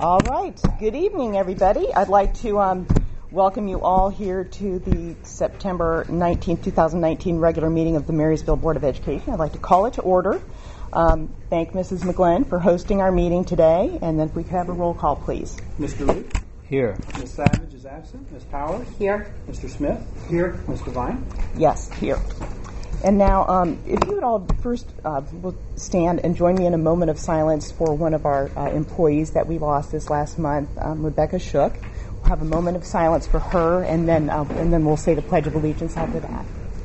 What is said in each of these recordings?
All right. Good evening, everybody. I'd like to welcome you all here to the September 19th, 2019 regular meeting of the Marysville Board of Education. I'd like to call it to order. Thank Mrs. McGlynn for hosting our meeting today. And then if we could have a roll call, please. Mr. Luke? Here. Ms. Savage is absent. Ms. Powers? Here. Mr. Smith? Here. Mr. Vine? Yes, here. And now, if you would all first will stand and join me in a moment of silence for one of our employees that we lost this last month, Rebecca Shook. We'll have a moment of silence for her, and then we'll say the Pledge of Allegiance after that.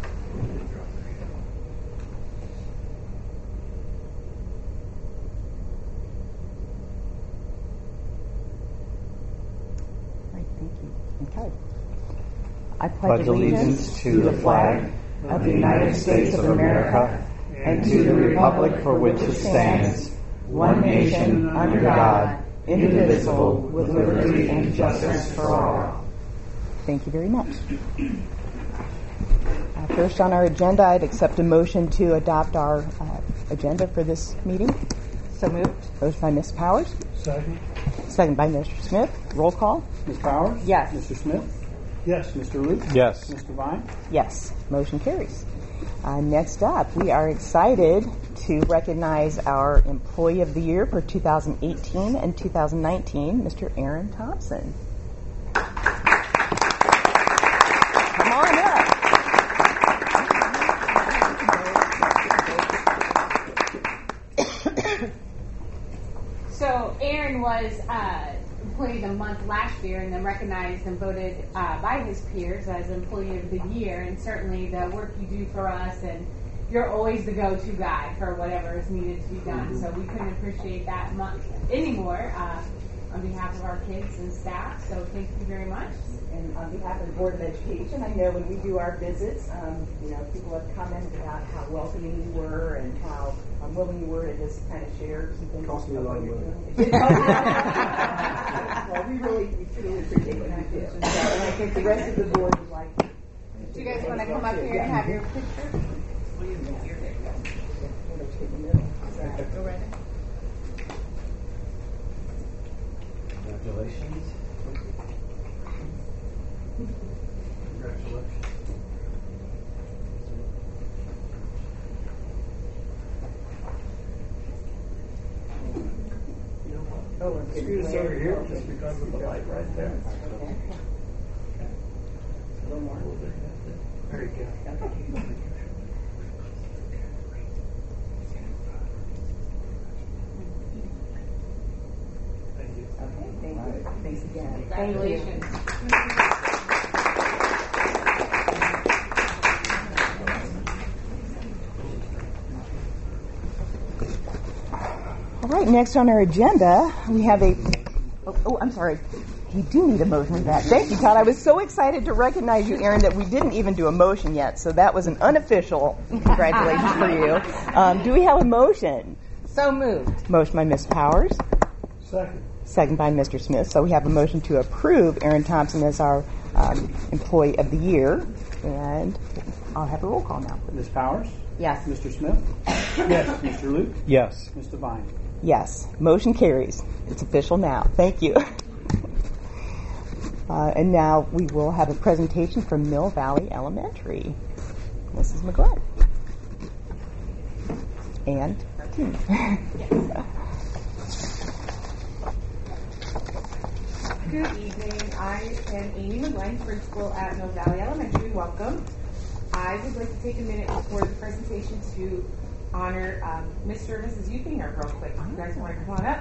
All right, thank you. Okay. I pledge allegiance to the flag of the United States of America and to the republic for which it stands, one nation under God, indivisible, with liberty and justice for all. Thank you very much. First on our agenda, I'd accept a motion to adopt our agenda for this meeting. So moved. Motion by Ms. Powers. Second. Second by Mr. Smith. Roll call. Ms. Powers? Yes. Mr. Smith? Yes. Mr. Luke? Yes. Mr. Vine? Yes. Motion carries. Next up, we are excited to recognize our Employee of the Year for 2018 and 2019, Mr. Aaron Thompson. Come on up. So Aaron was Employee of the Month last year and then recognized and voted by his peers as Employee of the Year, and certainly the work you do for us, and you're always the go-to guy for whatever is needed to be done. So we couldn't appreciate that much anymore on behalf of our kids and staff. So thank you very much. And on behalf of the Board of Education, I know when we do our visits, people have commented about how welcoming you were and how willing you were to just kind of share some things. Cost me a lot of money. Well, we truly appreciate what you do. And I think the rest of the board would like to. Do you guys want to come up here and have your picture? Go right ahead. Congratulations. Congratulations. Oh, Scoot us over here just because of the light right there. Okay. A little more. There you go. Thank you. Okay, thank you. Thanks again. Congratulations. All right, next on our agenda, we have I'm sorry. You do need a motion for that. Thank you, Todd. I was so excited to recognize you, Aaron, that we didn't even do a motion yet. So that was an unofficial congratulations for you. Do we have a motion? So moved. Motion by Ms. Powers. Second. Second by Mr. Smith. So we have a motion to approve Aaron Thompson as our Employee of the Year. And I'll have a roll call now. Ms. Powers? Yes. Mr. Smith? Yes. Mr. Luke? Yes. Mr. Vine? Yes. Motion carries. It's official now. Thank you. And now we will have a presentation from Mill Valley Elementary. Mrs. McGlynn. And team. Good evening. I am Amy McGlynn, principal at Mill Valley Elementary. Welcome. I would like to take a minute before the presentation to honor Mr. and Mrs. Eufinger real quick. You guys want to come on up?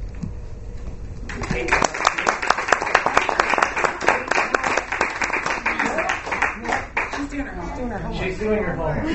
She's doing her homework. She's doing her homework.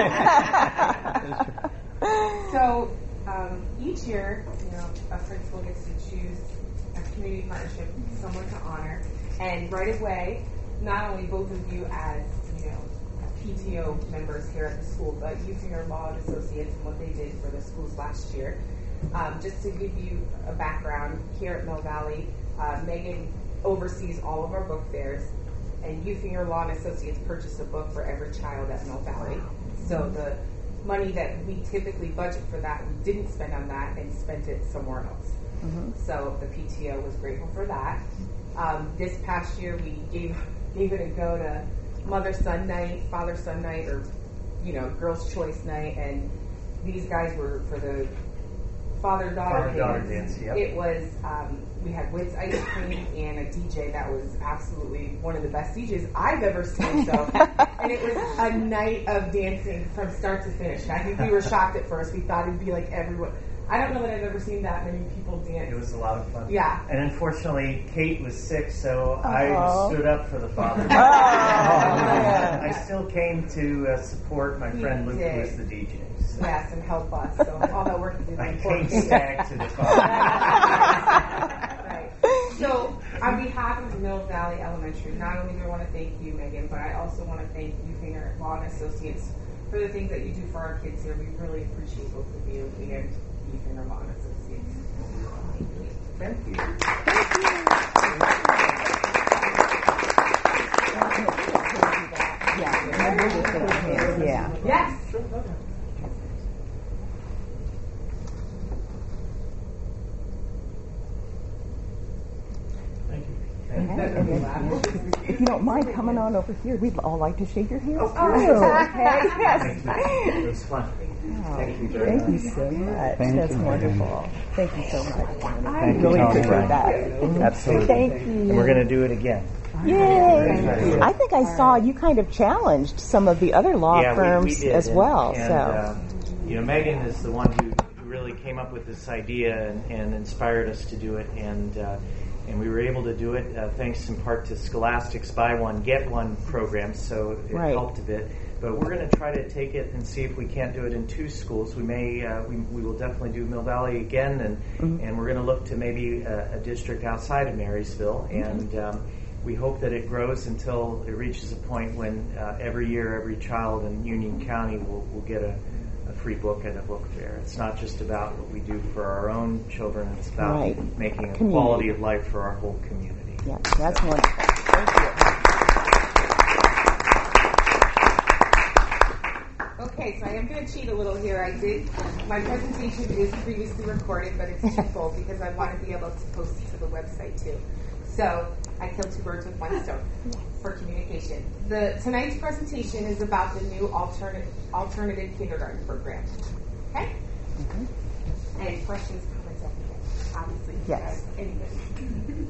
So each year, a principal gets to choose a community partnership, someone to honor, and right away, not only both of you as PTO members here at the school, but Eufinger Law and Associates and what they did for the schools last year. Just to give you a background, here at Mill Valley, Megan oversees all of our book fairs, and Eufinger Law and Associates purchased a book for every child at Mill Valley. So the money that we typically budget for that, we didn't spend on that and spent it somewhere else. So the PTO was grateful for that. This past year, we gave it a go to mother-son night, father-son night, or girls' choice night, and these guys were for the father-daughter dance. Yep. It was we had Wits ice cream and a DJ that was absolutely one of the best DJs I've ever seen. So, and it was a night of dancing from start to finish. And I think we were shocked at first. We thought it'd be like everyone. I don't know that I've ever seen that many people dance. It was a lot of fun. Yeah. And unfortunately, Kate was sick, so I stood up for the father. I still came to support my friend Luke, who was the DJ. So. Yes, and help us. So all that work is I important. came back to the father. Right. So on behalf of Mill Valley Elementary, not only do I want to thank you, Megan, but I also want to thank you, Finger Law and Associates, for the things that you do for our kids here. We really appreciate both of you and Finger Law and Associates. Thank you. Yeah. Yes. If you don't mind coming on over here, we'd all like to shake your hand. Okay. Yes. It was fun. Thank you very much. Thank you so much. That's wonderful. Thank you so much. I Thank you, really Tony. appreciate that. Absolutely. Thank you. And we're going to do it again. Yay! I think I saw you kind of challenged some of the other law firms we did. as well. And, Megan is the one who really came up with this idea and inspired us to do it, and we were able to do it thanks in part to Scholastic's Buy One, Get One program, so it helped a bit. But we're going to try to take it and see if we can't do it in 2 schools. We may, we will definitely do Mill Valley again, and we're going to look to maybe a district outside of Marysville, and we hope that it grows until it reaches a point when every year every child in Union County will get a free book at a book fair. It's not just about what we do for our own children, it's about making a quality of life for our whole community. Yeah, that's wonderful. Thank you. Okay, so I am going to cheat a little here. My presentation is previously recorded, but it's twofold because I want to be able to post it to the website too. So I killed 2 birds with 1 stone for communication. Tonight's presentation is about the new alternative kindergarten program. Okay? Mm-hmm. And questions, comments, everything. Obviously, yes. Anybody.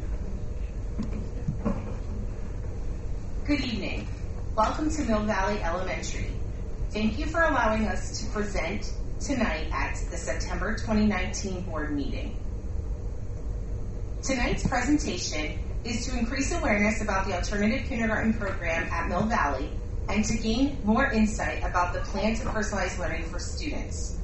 Good evening. Welcome to Mill Valley Elementary. Thank you for allowing us to present tonight at the September 2019 board meeting. Tonight's presentation is to increase awareness about the alternative kindergarten program at Mill Valley and to gain more insight about the plan to personalize learning for students.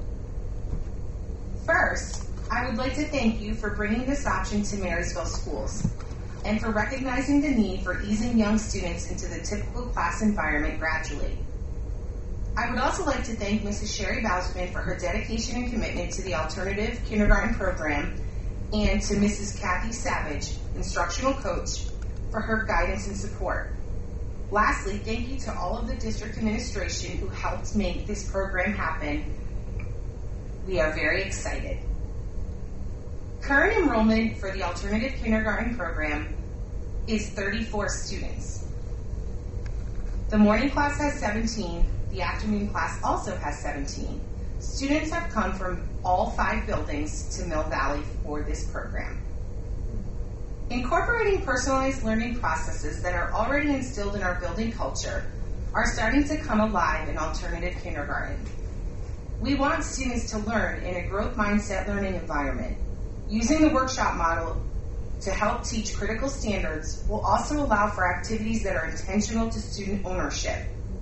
First, I would like to thank you for bringing this option to Marysville schools and for recognizing the need for easing young students into the typical class environment gradually. I would also like to thank Mrs. Sherry Bausman for her dedication and commitment to the alternative kindergarten program, and to Mrs. Kathy Savage, instructional coach, for her guidance and support. Lastly, thank you to all of the district administration who helped make this program happen. We are very excited. Current enrollment for the alternative kindergarten program is 34 students. The morning class has 17. The afternoon class also has 17. Students have come from all 5 buildings to Mill Valley for this program. Incorporating personalized learning processes that are already instilled in our building culture are starting to come alive in alternative kindergarten. We want students to learn in a growth mindset learning environment. Using the workshop model to help teach critical standards will also allow for activities that are intentional to student ownership.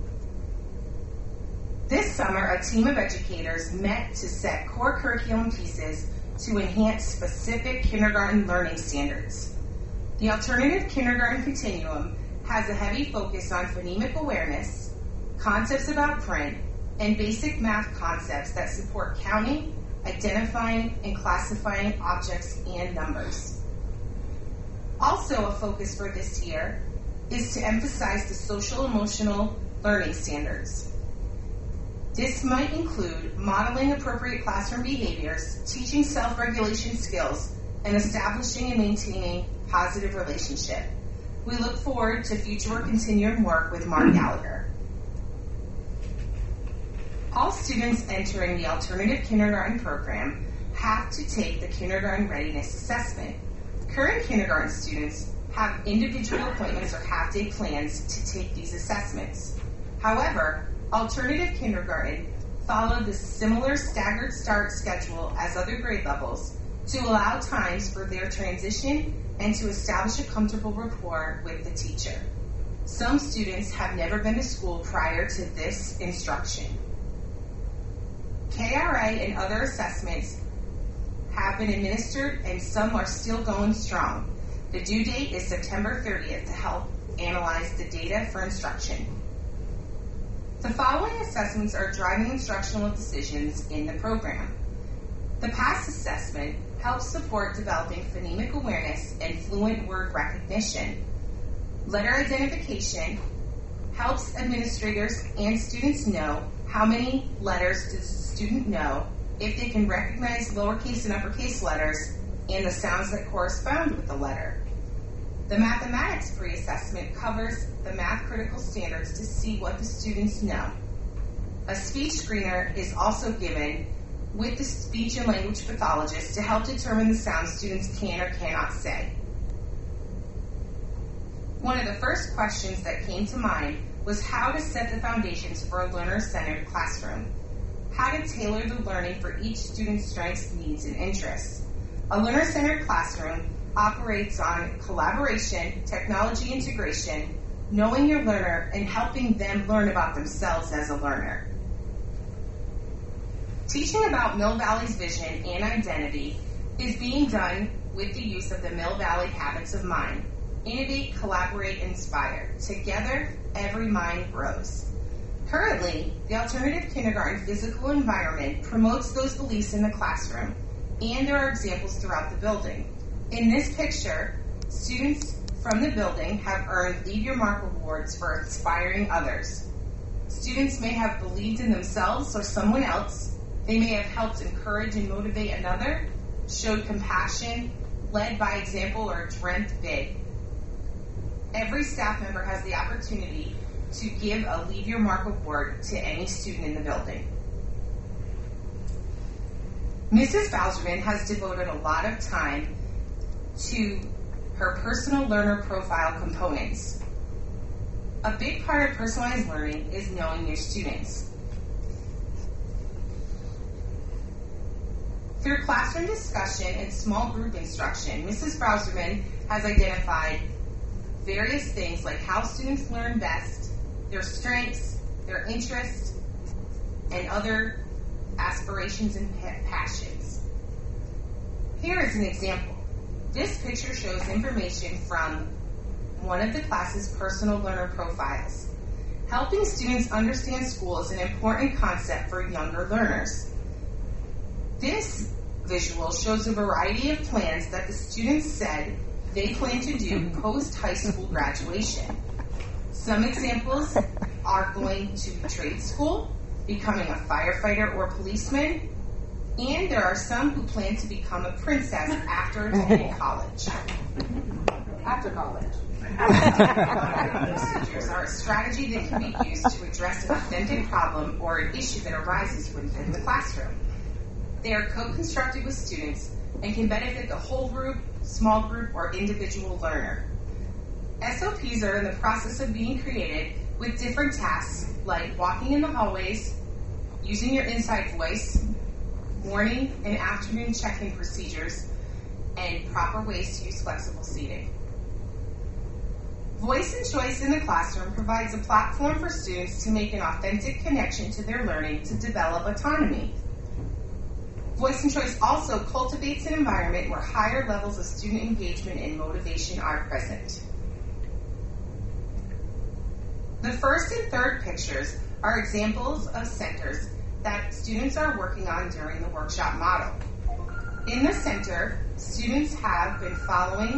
This summer, a team of educators met to set core curriculum pieces to enhance specific kindergarten learning standards. The Alternative Kindergarten Continuum has a heavy focus on phonemic awareness, concepts about print, and basic math concepts that support counting, identifying, and classifying objects and numbers. Also a focus for this year is to emphasize the social-emotional learning standards. This might include modeling appropriate classroom behaviors, teaching self-regulation skills, and establishing and maintaining positive relationship. We look forward to future continuing work with Mark Gallagher. All students entering the alternative kindergarten program have to take the kindergarten readiness assessment. Current kindergarten students have individual appointments or half-day plans to take these assessments. However, alternative kindergarten followed the similar staggered start schedule as other grade levels to allow times for their transition and to establish a comfortable rapport with the teacher. Some students have never been to school prior to this instruction. KRA and other assessments have been administered and some are still going strong. The due date is September 30th to help analyze the data for instruction. The following assessments are driving instructional decisions in the program. The PASS assessment helps support developing phonemic awareness and fluent word recognition. Letter identification helps administrators and students know how many letters does the student know, if they can recognize lowercase and uppercase letters, and the sounds that correspond with the letter. The mathematics pre-assessment covers the math critical standards to see what the students know. A speech screener is also given with the speech and language pathologist to help determine the sounds students can or cannot say. One of the first questions that came to mind was how to set the foundations for a learner-centered classroom. How to tailor the learning for each student's strengths, needs, and interests. A learner-centered classroom operates on collaboration, technology integration, knowing your learner, and helping them learn about themselves as a learner. Teaching about Mill Valley's vision and identity is being done with the use of the Mill Valley Habits of Mind. Innovate, collaborate, inspire. Together, every mind grows. Currently, the alternative kindergarten physical environment promotes those beliefs in the classroom, and there are examples throughout the building. In this picture, students from the building have earned Leave Your Mark awards for inspiring others. Students may have believed in themselves or someone else. They may have helped encourage and motivate another, showed compassion, led by example, or dreamt big. Every staff member has the opportunity to give a Leave Your Mark award to any student in the building. Mrs. Bauserman has devoted a lot of time to her personal learner profile components. A big part of personalized learning is knowing your students. Through classroom discussion and small group instruction, Mrs. Bauserman has identified various things like how students learn best, their strengths, their interests, and other aspirations and passions. Here is an example. This picture shows information from one of the class's personal learner profiles. Helping students understand school is an important concept for younger learners. This visual shows a variety of plans that the students said they plan to do post-high school graduation. Some examples are going to trade school, becoming a firefighter or policeman, and there are some who plan to become a princess after attending college. After college. Procedures are a strategy that can be used to address an authentic problem or an issue that arises within the classroom. They are co-constructed with students and can benefit the whole group, small group, or individual learner. SOPs are in the process of being created with different tasks like walking in the hallways, using your inside voice, morning and afternoon check-in procedures, and proper ways to use flexible seating. Voice and Choice in the Classroom provides a platform for students to make an authentic connection to their learning to develop autonomy. Voice and Choice also cultivates an environment where higher levels of student engagement and motivation are present. The first and third pictures are examples of centers that students are working on during the workshop model. In the center, students have been following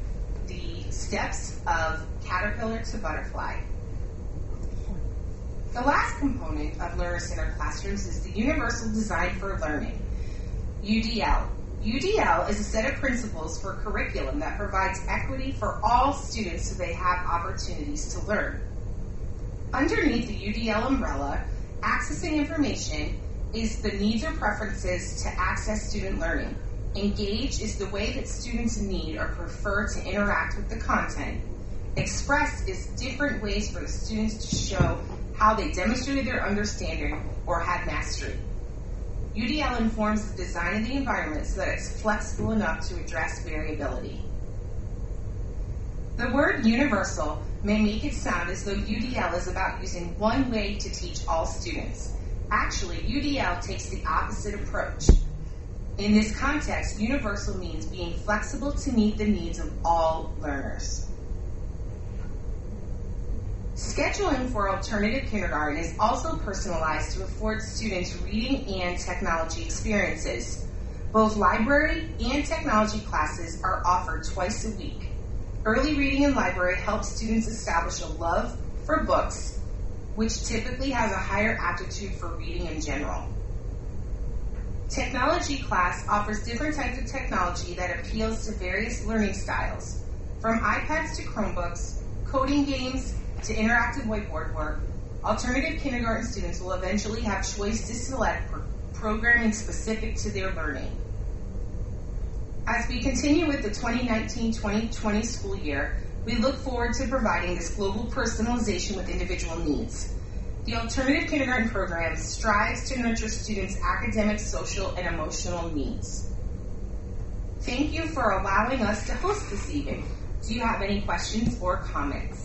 the steps of caterpillar to butterfly. The last component of learner-centered classrooms is the Universal Design for Learning, UDL. UDL is a set of principles for curriculum that provides equity for all students so they have opportunities to learn. Underneath the UDL umbrella, accessing information is the needs or preferences to access student learning. Engage is the way that students need or prefer to interact with the content. Express is different ways for the students to show how they demonstrated their understanding or had mastery. UDL informs the design of the environment so that it's flexible enough to address variability. The word universal may make it sound as though UDL is about using one way to teach all students. Actually, UDL takes the opposite approach. In this context, universal means being flexible to meet the needs of all learners. Scheduling for alternative kindergarten is also personalized to afford students reading and technology experiences. Both library and technology classes are offered twice a week. Early reading in library helps students establish a love for books, which typically has a higher aptitude for reading in general. Technology class offers different types of technology that appeals to various learning styles, from iPads to Chromebooks, coding games, to interactive whiteboard work. Alternative kindergarten students will eventually have choice to select programming specific to their learning. As we continue with the 2019-2020 school year, we look forward to providing this global personalization with individual needs. The alternative kindergarten program strives to nurture students' academic, social, and emotional needs. Thank you for allowing us to host this evening. Do you have any questions or comments?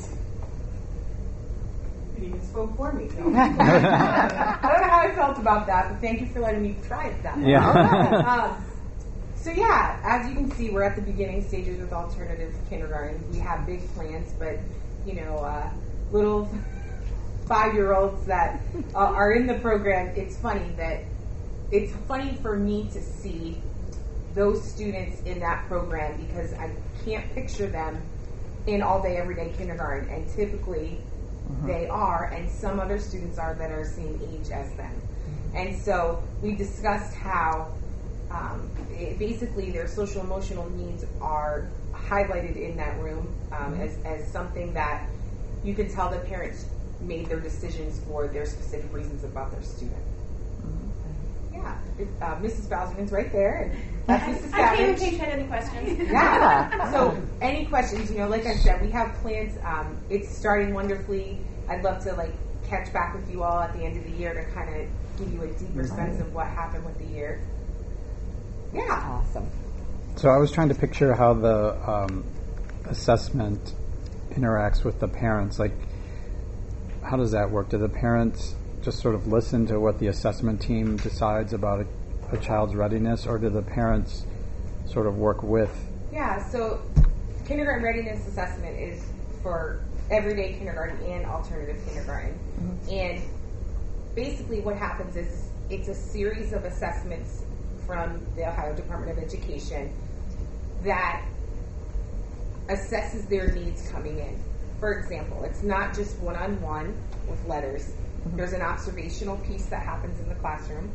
It even spoke for me. So. I don't know how I felt about that, but thank you for letting me try it that way. Yeah. So yeah, as you can see, we're at the beginning stages with alternative kindergarten. We have big plans, but little 5-year-olds that are in the program. It's funny for me to see those students in that program because I can't picture them in all-day, everyday kindergarten, and typically they are, and some other students are that are the same age as them. And so we discussed how basically their social emotional needs are highlighted in that room as something that you can tell the parents made their decisions for their specific reasons about their student. Yeah, Mrs. Bowserman's right there, and that's Mrs. Savage. I came in case you had any questions. Yeah. So any questions? Like I said, we have plans. It's starting wonderfully. I'd love to catch back with you all at the end of the year to kind of give you a deeper sense of what happened with the year. Yeah. Awesome. So I was trying to picture how the assessment interacts with the parents. How does that work? Do the parents just sort of listen to what the assessment team decides about a child's readiness, or do the parents sort of work with? Yeah, so kindergarten readiness assessment is for everyday kindergarten and alternative kindergarten. And basically what happens is it's a series of assessments from the Ohio Department of Education that assesses their needs coming in. For example, it's not just one-on-one with letters. There's an observational piece that happens in the classroom.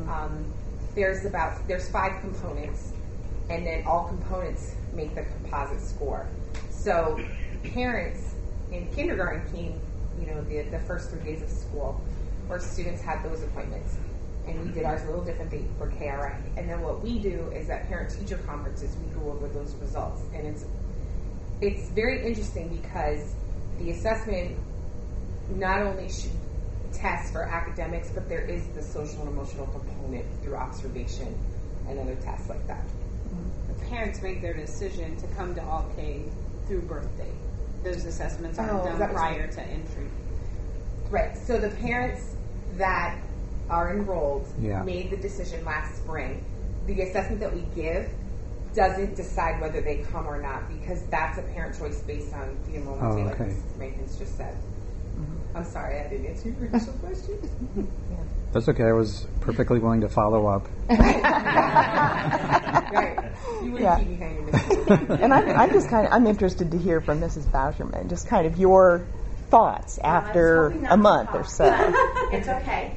There's 5 components, and then all components make the composite score. So parents in kindergarten came, the first 3 days of school, where students had those appointments. And we did ours a little different for KRI. And then what we do is at parent-teacher conferences, we go over those results. And it's very interesting because the assessment not only should test for academics, but there is the social and emotional component through observation and other tests like that. The parents make their decision to come to All K through birthday. Those assessments aren't done prior to entry. Right. So the parents that are enrolled made the decision last spring. The assessment that we give doesn't decide whether they come or not, because that's a parent choice based on the enrollment data, like Mrs. Mankins just said. I'm sorry, I didn't answer your initial question. That's okay. I was perfectly willing to follow up. Right. You wouldn't keep me hanging. And I'm just I'm interested to hear from Mrs. Bowserman, just kind of your thoughts after a month or so? It's okay.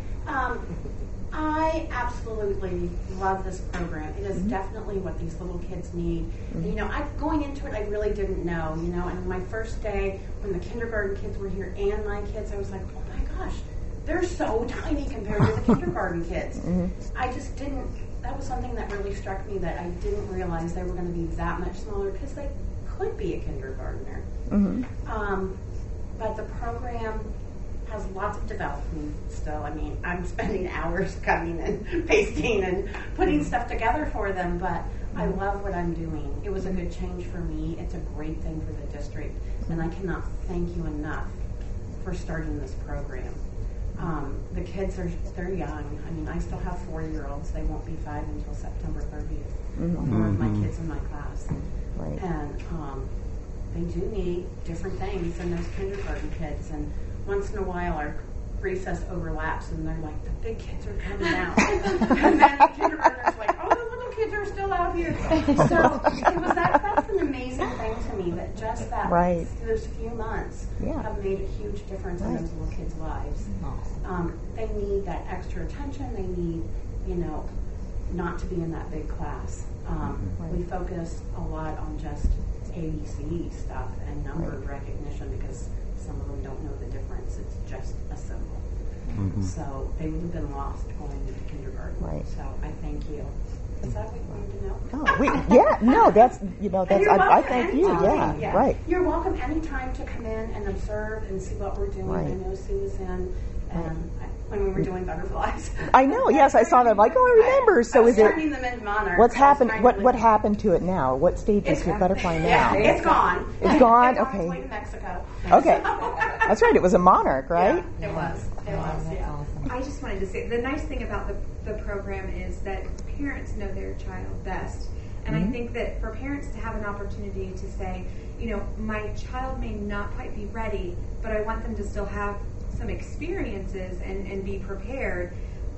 I absolutely love this program. It is definitely what these little kids need. You know, going into it, I really didn't know, you know, and my first day when the kindergarten kids were here and my kids, I was like, oh my gosh, they're so tiny compared to the kindergarten kids. I just didn't, that was something that really struck me, that I didn't realize they were going to be that much smaller, because they could be a kindergartner. But the program has lots of development still. I mean, I'm spending hours cutting and pasting and putting stuff together for them, but I love what I'm doing. It was a good change for me. It's a great thing for the district, and I cannot thank you enough for starting this program. The kids they're young. I mean, I still have 4-year-olds. They won't be 5 until September 30th. More of my kids in my class. And they do need different things than those kindergarten kids. And once in a while, our recess overlaps, and they're like, the big kids are coming out. And then the kindergartners like, oh, the little kids are still out here. So that's an amazing thing to me, that just that those few months have made a huge difference in those little kids' lives. They need that extra attention. They need, you know, not to be in that big class. We focus a lot on just ABC stuff and number recognition, because some of them don't know the difference. It's just a symbol. So they would have been lost going to kindergarten. So I thank you. Is that what you wanted to know? That's, you know, that's, I thank you. You're welcome anytime to come in and observe and see what we're doing. I know Sue was in, and when we were doing butterflies. I know, yes, I saw them. Like, oh, I remember. So is it, them in Monarch. What's happened? What happened to it now? What stage is your butterfly now? It's gone. It's gone? It's okay. on its way to Mexico. Okay. That's right. It was a monarch, right? Yeah, it was. It was, yeah. Awesome. I just wanted to say, the nice thing about the program is that parents know their child best. And I think that for parents to have an opportunity to say, you know, my child may not quite be ready, but I want them to still have some experiences and be prepared,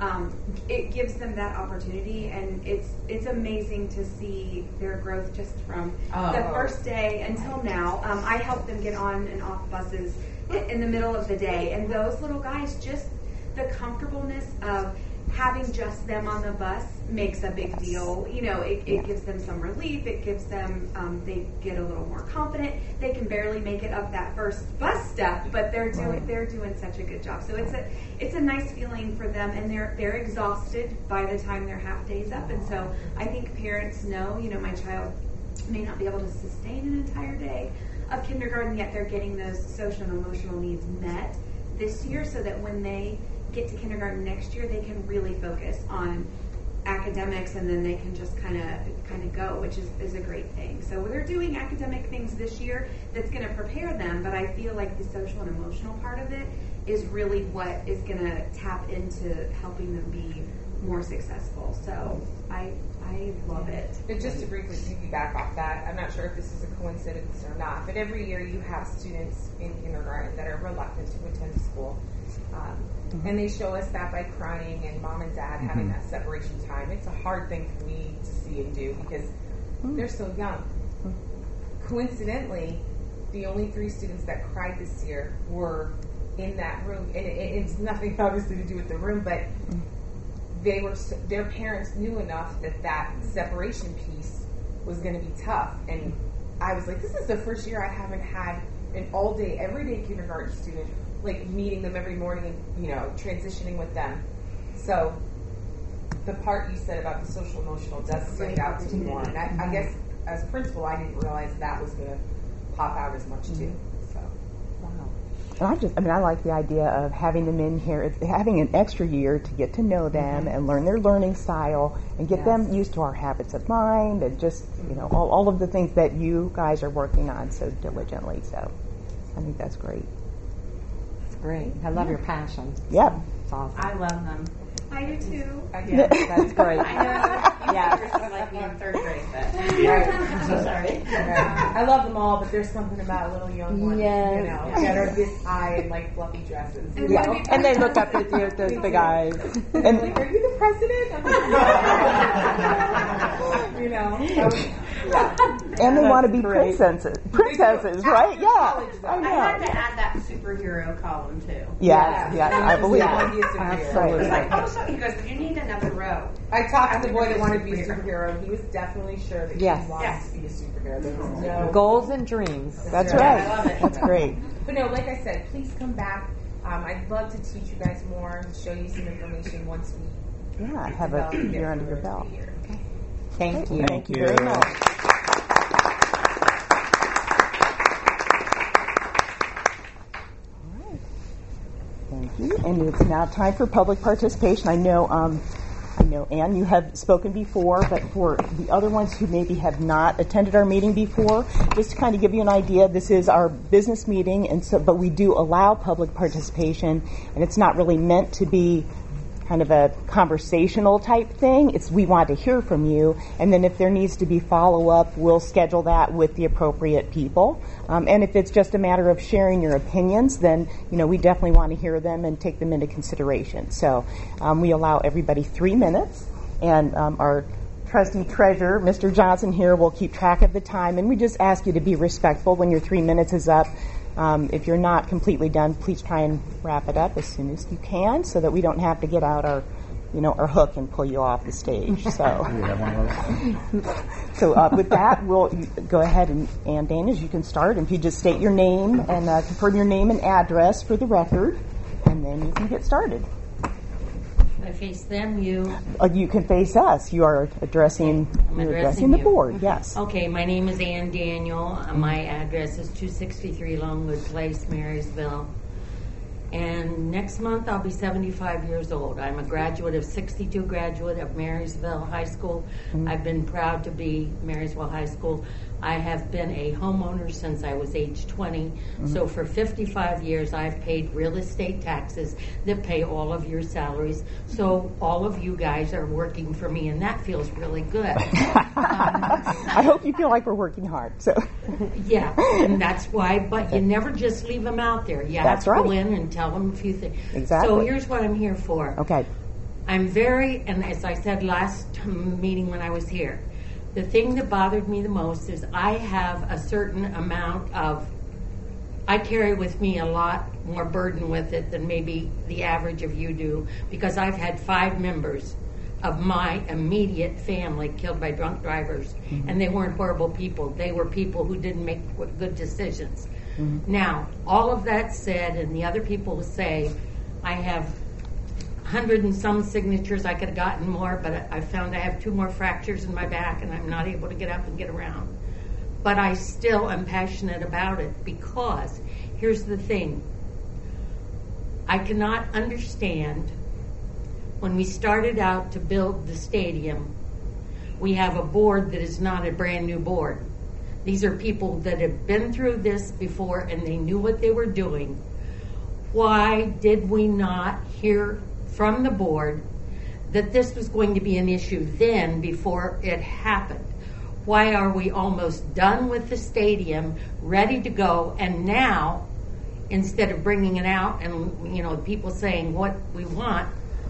it gives them that opportunity, and it's amazing to see their growth just from the first day until now. I help them get on and off buses in the middle of the day, and those little guys, just the comfortableness of having just them on the bus makes a big deal. You know, it gives them some relief. It gives them, they get a little more confident. They can barely make it up that first bus step, but they're doing such a good job. So it's a nice feeling for them, and they're exhausted by the time their half day's up. And so I think parents know, you know, my child may not be able to sustain an entire day of kindergarten, yet they're getting those social and emotional needs met this year, so that when they get to kindergarten next year, they can really focus on academics, and then they can just kind of go, which is a great thing. So they're doing academic things this year that's going to prepare them, but I feel like the social and emotional part of it is really what is going to tap into helping them be more successful. So I love it. But just to briefly piggyback off that, I'm not sure if this is a coincidence or not, but every year you have students in kindergarten that are reluctant to attend school. And they show us that by crying and mom and dad having that separation time. It's a hard thing for me to see and do, because they're so young. Coincidentally, the only 3 students that cried this year were in that room. And it's nothing obviously to do with the room, but their parents knew enough that separation piece was going to be tough. And I was like, this is the first year I haven't had an all-day, everyday kindergarten student, like meeting them every morning and, you know, transitioning with them. So the part you said about the social emotional does stand out to me more. And I guess as a principal, I didn't realize that was going to pop out as much too. So, wow. And I like the idea of having them in here, having an extra year to get to know them and learn their learning style and get them used to our habits of mind, and just, you know, all of the things that you guys are working on so diligently. So I think that's great. Great. I love your passion. Yep. It's awesome. I love them. I do too. Yeah, that's great. I know you like me in 3rd grade, but I'm so sorry. I love them all, but there's something about little young ones, you know, that are this high in like fluffy dresses. And they look up at you with those big eyes. And like, are you the president? You know. And they want to be princesses, right? Yeah. I know. I had to add that superhero column too. Yes, I believe it. Absolutely. Like, he goes, you need another row. I talked to the boy that wanted to be a superhero, and he was definitely sure that he wanted to be a superhero. There was no goals and dreams. That's right. I love it. That's great. But no, like I said, please come back. I'd love to teach you guys more, show you some information once we have a year under your belt. Okay. Thank you. Thank you very much. All right. Thank you. And it's now time for public participation. I know, Anne, you have spoken before, but for the other ones who maybe have not attended our meeting before, just to kind of give you an idea, this is our business meeting, but we do allow public participation, and it's not really meant to be kind of a conversational type thing. We want to hear from you, and then if there needs to be follow-up, we'll schedule that with the appropriate people. And if it's just a matter of sharing your opinions, then we definitely want to hear them and take them into consideration. So we allow everybody 3 minutes, and our trustee treasurer, Mr. Johnson here, will keep track of the time, and we just ask you to be respectful when your 3 minutes is up. If you're not completely done, please try and wrap it up as soon as you can, so that we don't have to get out our hook and pull you off the stage. So, with that, we'll go ahead and Daniels, you can start. And if you just state your name and confirm your name and address for the record, and then you can get started. I face them, you. You can face us. You are addressing the board. Yes. Okay. My name is Ann Daniel. My address is 263 Longwood Place, Marysville. And next month I'll be 75 years old. I'm a graduate of 62 graduate of Marysville High School. Mm-hmm. I've been proud to be Marysville High School. I have been a homeowner since I was age 20. Mm-hmm. So for 55 years I've paid real estate taxes that pay all of your salaries. So all of you guys are working for me, and that feels really good. I hope you feel like we're working hard. So yeah, and that's why. But you never just leave them out there. You have to go in and tell them a few things. Exactly. So here's what I'm here for. Okay. I'm and as I said last meeting when I was here, the thing that bothered me the most is I have a certain amount of, I carry with me a lot more burden with it than maybe the average of you do, because I've had 5 members of my immediate family killed by drunk drivers, mm-hmm. and they weren't horrible people. They were people who didn't make good decisions. Mm-hmm. Now, all of that said, and the other people say, I have 100 and some signatures. I could have gotten more, but I found I have 2 more fractures in my back, and I'm not able to get up and get around. But I still am passionate about it, because here's the thing. I cannot understand, when we started out to build the stadium, we have a board that is not a brand new board. These are people that have been through this before, and they knew what they were doing. Why did we not hear from the board that this was going to be an issue then before it happened? Why are we almost done with the stadium, ready to go, and now, instead of bringing it out and people saying what we want,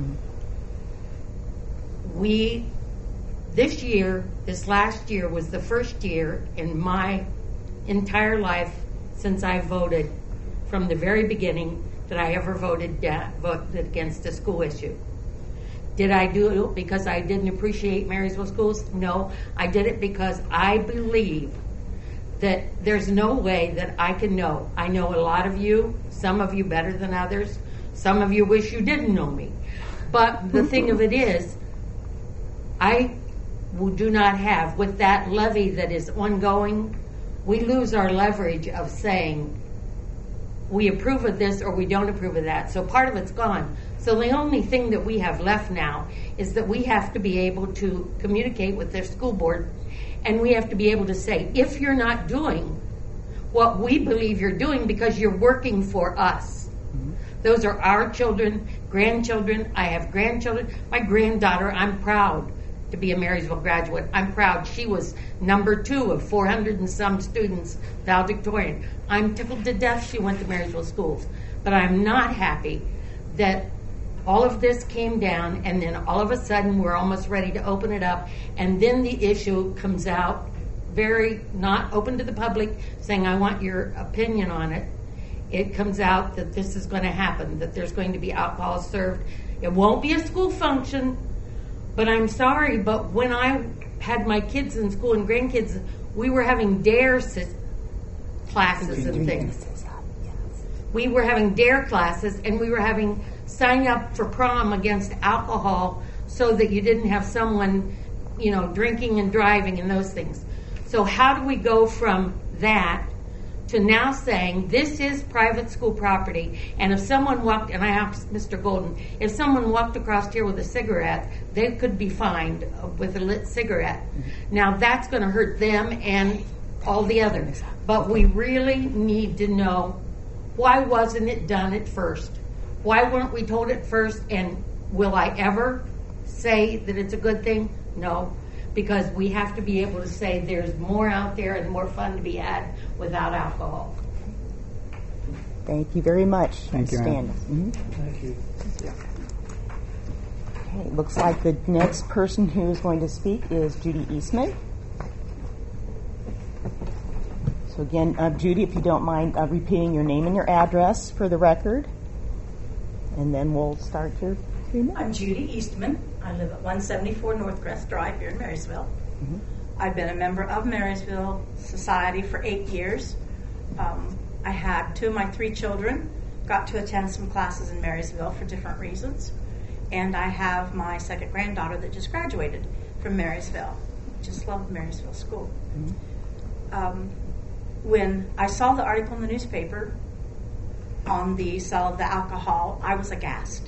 this last year was the first year in my entire life since I voted from the very beginning that I ever voted against a school issue. Did I do it because I didn't appreciate Marysville schools? No, I did it because I believe that there's no way that I can know. I know a lot of you, some of you better than others. Some of you wish you didn't know me. But the thing of it is, I do not have, with that levy that is ongoing, we lose our leverage of saying we approve of this or we don't approve of that. So part of it's gone. So the only thing that we have left now is that we have to be able to communicate with their school board, and we have to be able to say, if you're not doing what we believe you're doing because you're working for us. Mm-hmm. Those are our children, grandchildren. I have grandchildren. My granddaughter, I'm proud to be a Marysville graduate. I'm proud. She was number 2 of 400 and some students, valedictorian. I'm tickled to death she went to Marysville schools. But I'm not happy that all of this came down, and then all of a sudden we're almost ready to open it up, and then the issue comes out very not open to the public, saying, I want your opinion on it, it comes out that this is going to happen, that there's going to be alcohol served. It won't be a school function, but I'm sorry, but when I had my kids in school and grandkids, we were having DARE classes and things. We were having DARE classes, and we were having sign up for prom against alcohol so that you didn't have someone, drinking and driving and those things. So how do we go from that to now saying this is private school property, and if someone walked, and I asked Mr. Golden, if someone walked across here with a cigarette, they could be fined with a lit cigarette. Now that's going to hurt them and all the others. But we really need to know, why wasn't it done at first? Why weren't we told it first? And will I ever say that it's a good thing? No. Because we have to be able to say there's more out there and more fun to be had without alcohol. Thank you very much. Thank you, Ann. Thank you. Okay, looks like the next person who is going to speak is Judy Eastman. So again, Judy, if you don't mind repeating your name and your address for the record, and then we'll start your 3 minutes. I'm Judy Eastman. I live at 174 Northcrest Drive here in Marysville. Mm-hmm. I've been a member of Marysville Society for 8 years. I had 2 of my 3 children got to attend some classes in Marysville for different reasons. And I have my second granddaughter that just graduated from Marysville. Just love Marysville School. Mm-hmm. When I saw the article in the newspaper on the sale of the alcohol, I was aghast.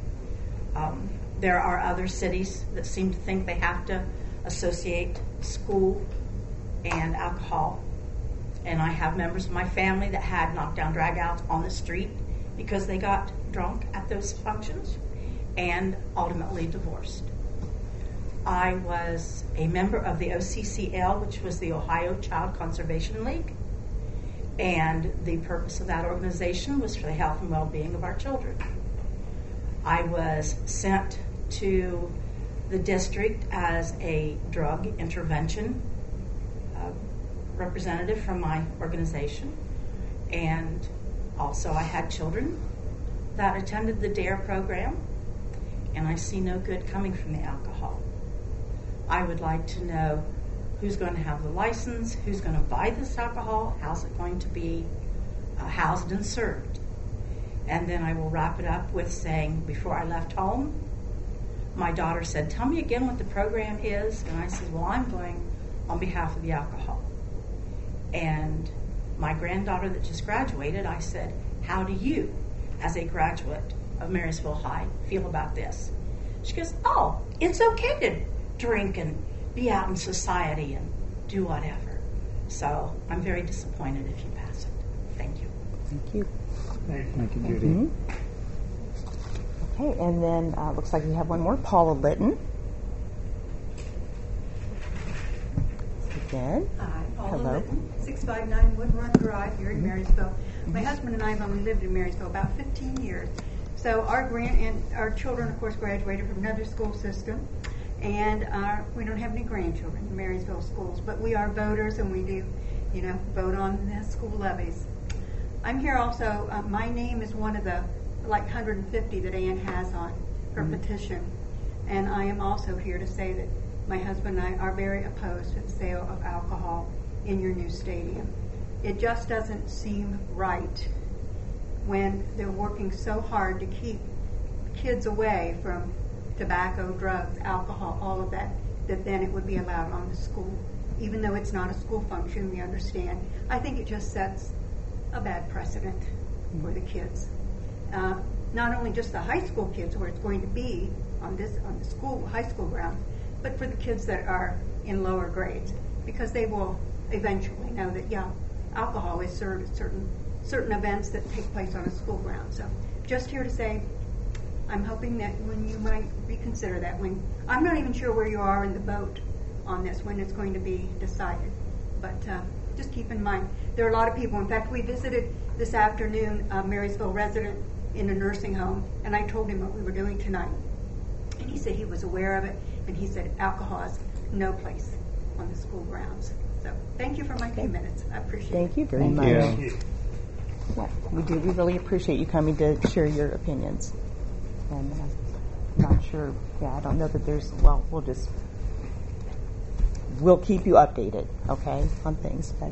There are other cities that seem to think they have to associate school and alcohol. And I have members of my family that had knockdown dragouts on the street because they got drunk at those functions and ultimately divorced. I was a member of the OCCL, which was the Ohio Child Conservation League. And the purpose of that organization was for the health and well-being of our children. I was sent to the district as a drug intervention representative from my organization. And also I had children that attended the DARE program, and I see no good coming from the alcohol. I would like to know who's going to have the license, who's going to buy this alcohol, how's it going to be housed and served. And then I will wrap it up with saying, before I left home, my daughter said, tell me again what the program is. And I said, well, I'm going on behalf of the alcohol. And my granddaughter that just graduated, I said, how do you, as a graduate of Marysville High, feel about this? She goes, oh, it's okay to drink and be out in society and do whatever. So I'm very disappointed if you pass it. Thank you. Thank you. Thank you, Judy. Mm-hmm. Okay, and then looks like we have one more, Paula Litton. Again. Hi, Paula Hello. Litton, 659 Woodrun Drive here in Marysville. My husband and I have only lived in Marysville about 15 years. So our children, of course, graduated from another school system. And we don't have any grandchildren in Marysville schools, but we are voters, and we do, vote on the school levies. I'm here also. My name is one of the 150 that Ann has on her petition, and I am also here to say that my husband and I are very opposed to the sale of alcohol in your new stadium. It just doesn't seem right when they're working so hard to keep kids away from tobacco, drugs, alcohol, all of that, that then it would be allowed on the school. Even though it's not a school function, we understand. I think it just sets a bad precedent for the kids. Not only just the high school kids where it's going to be on the high school grounds, but for the kids that are in lower grades, because they will eventually know that, alcohol is served at certain events that take place on a school ground. So just here to say, I'm hoping that when you might reconsider that, I'm not even sure where you are in the vote on this, when it's going to be decided. But just keep in mind, there are a lot of people. In fact, we visited this afternoon a Marysville resident in a nursing home, and I told him what we were doing tonight. And he said he was aware of it, and he said alcohol has no place on the school grounds. So thank you for my few minutes. I appreciate it. Thank you very much. Yeah, we do. We really appreciate you coming to share your opinions. And not sure. Yeah, I don't know that there's. Well, we'll keep you updated, okay, on things. But,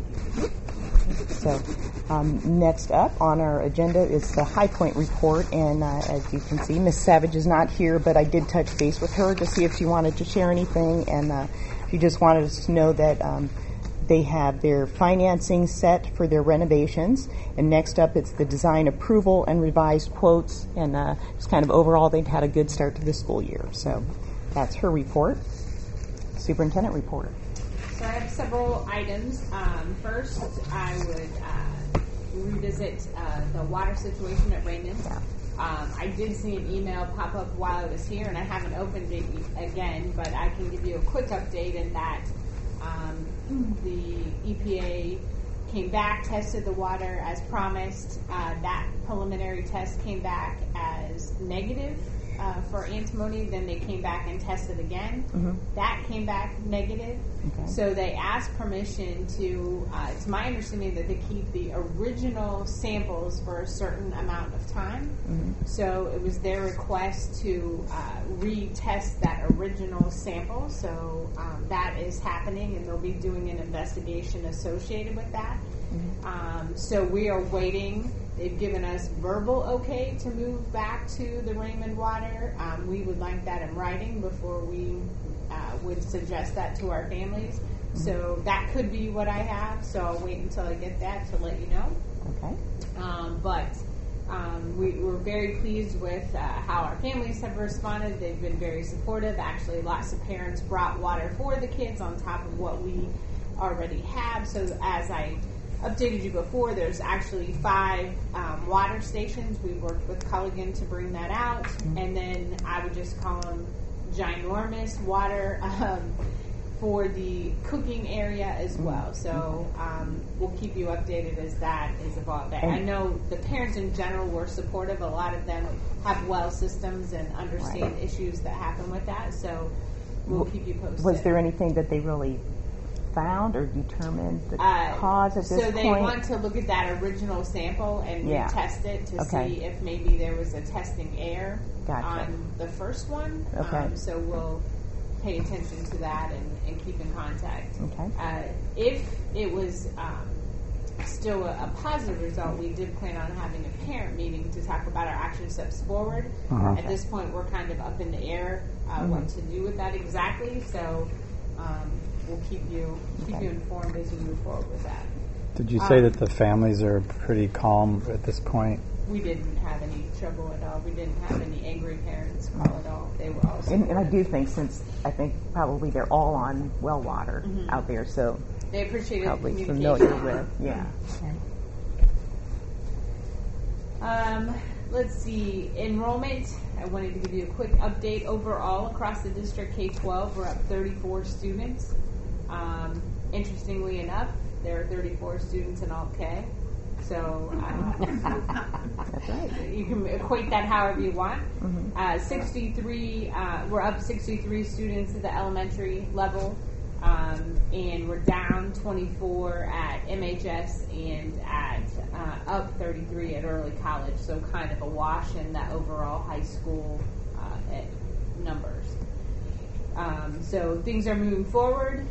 so, next up on our agenda is the High Point report, and as you can see, Miss Savage is not here, but I did touch base with her to see if she wanted to share anything, and she just wanted us to know that they have their financing set for their renovations, and next up it's the design approval and revised quotes, and just kind of overall they've had a good start to the school year. So that's her report. Superintendent report. So I have several items. First, I would revisit the water situation at Raymond. I did see an email pop up while I was here, and I haven't opened it again, but I can give you a quick update in that the EPA came back, tested the water as promised. That preliminary test came back as negative for antimony. Then they came back and tested again. That came back negative. So they asked permission to, it's my understanding that they keep the original samples for a certain amount of time. So it was their request to retest that original sample. So that is happening, and they'll be doing an investigation associated with that. So we are waiting. They've given us verbal okay to move back to the Raymond water. We would like that in writing before we would suggest that to our families. So that could be what I have. So I'll wait until I get that to let you know. But we're very pleased with how our families have responded. They've been very supportive. Actually, lots of parents brought water for the kids on top of what we already have. So as I updated you before, there's actually 5 water stations. We worked with Culligan to bring that out, and then I would just call them ginormous water for the cooking area as well. So we'll keep you updated as that is evolved. I know the parents in general were supportive. A lot of them have well systems and understand issues that happen with that. So we'll keep you posted. Was there anything that they really found or determined the cause at this point? So they want to look at that original sample and retest it to see if maybe there was a testing error on the first one. So we'll pay attention to that and keep in contact. If it was still a positive result, we did plan on having a parent meeting to talk about our action steps forward. At this point, we're kind of up in the air what to do with that exactly. So we'll keep you informed as we move forward with that. Did you say that the families are pretty calm at this point? We didn't have any trouble at all. We didn't have any angry parents call at all. They were all supportive. And I do think, since I think probably they're all on well water out there, so they appreciated probably the communication. familiar with, Let's see, enrollment. I wanted to give you a quick update. Overall, across the district K-12, we're up 34 students. Interestingly enough, there are 34 students in all K. So that's right. You can equate that however you want. 63, we're up 63 students at the elementary level, and we're down 24 at MHS and at up 33 at early college. So kind of a wash in that overall high school numbers. So things are moving forward.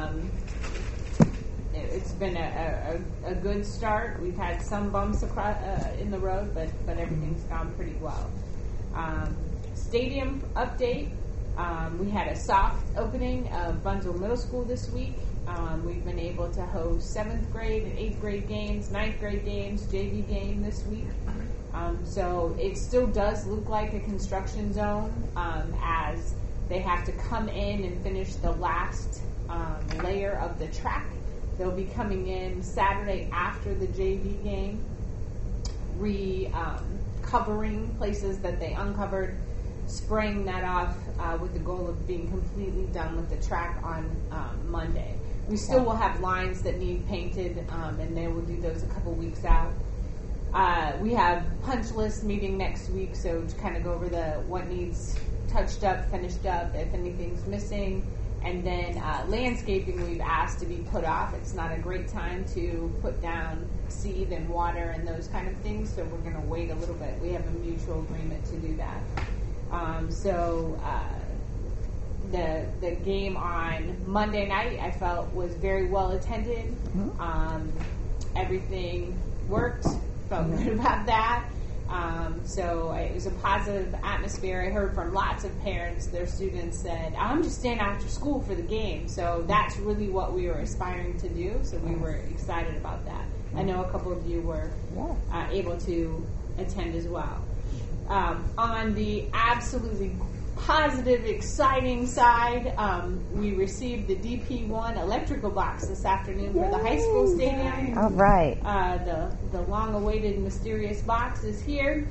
It's been a good start. We've had some bumps across, in the road, but everything's gone pretty well. Stadium update. We had a soft opening of Bunzel Middle School this week. We've been able to host 7th grade and 8th grade games, 9th grade games, JV game this week. So it still does look like a construction zone as they have to come in and finish the last layer of the track. They'll be coming in Saturday after the JV game, covering places that they uncovered, spraying that off with the goal of being completely done with the track on Monday. We still will have lines that need painted, and they will do those a couple weeks out. We have punch list meeting next week, so to kind of go over what needs touched up, finished up, if anything's missing, And then landscaping we've asked to be put off. It's not a great time to put down seed and water and those kind of things, so we're going to wait a little bit. We have a mutual agreement to do that. The game on Monday night I felt was very well attended. Everything worked. Felt good about that. So it was a positive atmosphere. I heard from lots of parents, their students said, I'm just staying after school for the game. So that's really what we were aspiring to do. So we were excited about that. I know a couple of you were able to attend as well. On the absolutely positive, exciting side, we received the DP1 electrical box this afternoon for the high school stadium. All right. The long-awaited mysterious box is here.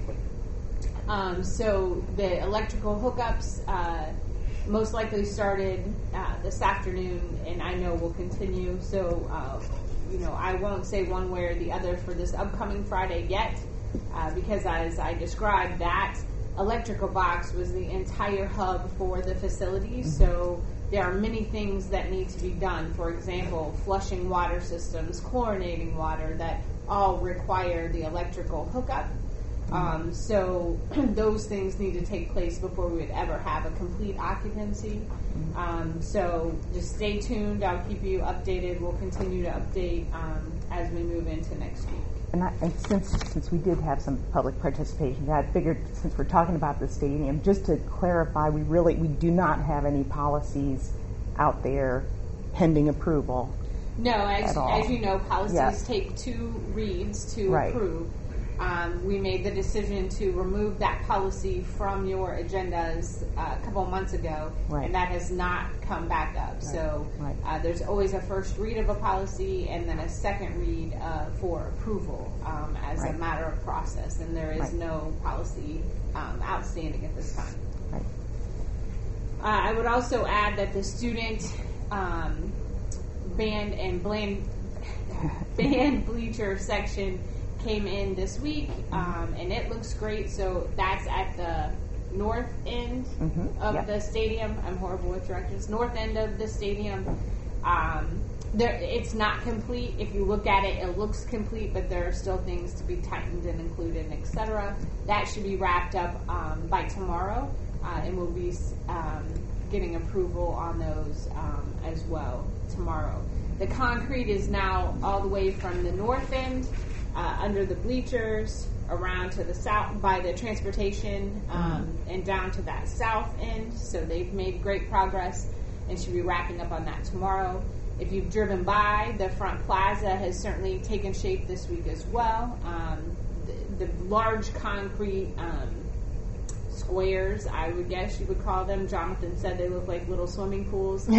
So the electrical hookups most likely started this afternoon, and I know will continue. So, I won't say one way or the other for this upcoming Friday yet, because as I described, that electrical box was the entire hub for the facilities. So there are many things that need to be done. For example, flushing water systems, chlorinating water, that all require the electrical hookup. So those things need to take place before we would ever have a complete occupancy. So just stay tuned. I'll keep you updated. We'll continue to update as we move into next week. And since we did have some public participation, I figured since we're talking about the stadium, just to clarify, we do not have any policies out there pending approval. No, as you know, policies take 2 reads to approve. We made the decision to remove that policy from your agendas a couple of months ago, and that has not come back up. So there's always a first read of a policy and then a second read for approval as a matter of process, and there is no policy outstanding at this time. I would also add that the student band and band bleacher section came in this week, and it looks great. So that's at the north end of the stadium. I'm horrible with directions. North end of the stadium. It's not complete. If you look at it, it looks complete, but there are still things to be tightened and included, etc. That should be wrapped up by tomorrow, and we'll be getting approval on those as well tomorrow. The concrete is now all the way from the north end, under the bleachers, around to the south by the transportation, and down to that south end. So they've made great progress and should be wrapping up on that tomorrow. If you've driven by, the front plaza has certainly taken shape this week as well. The large concrete squares, I would guess you would call them. Jonathan said they look like little swimming pools.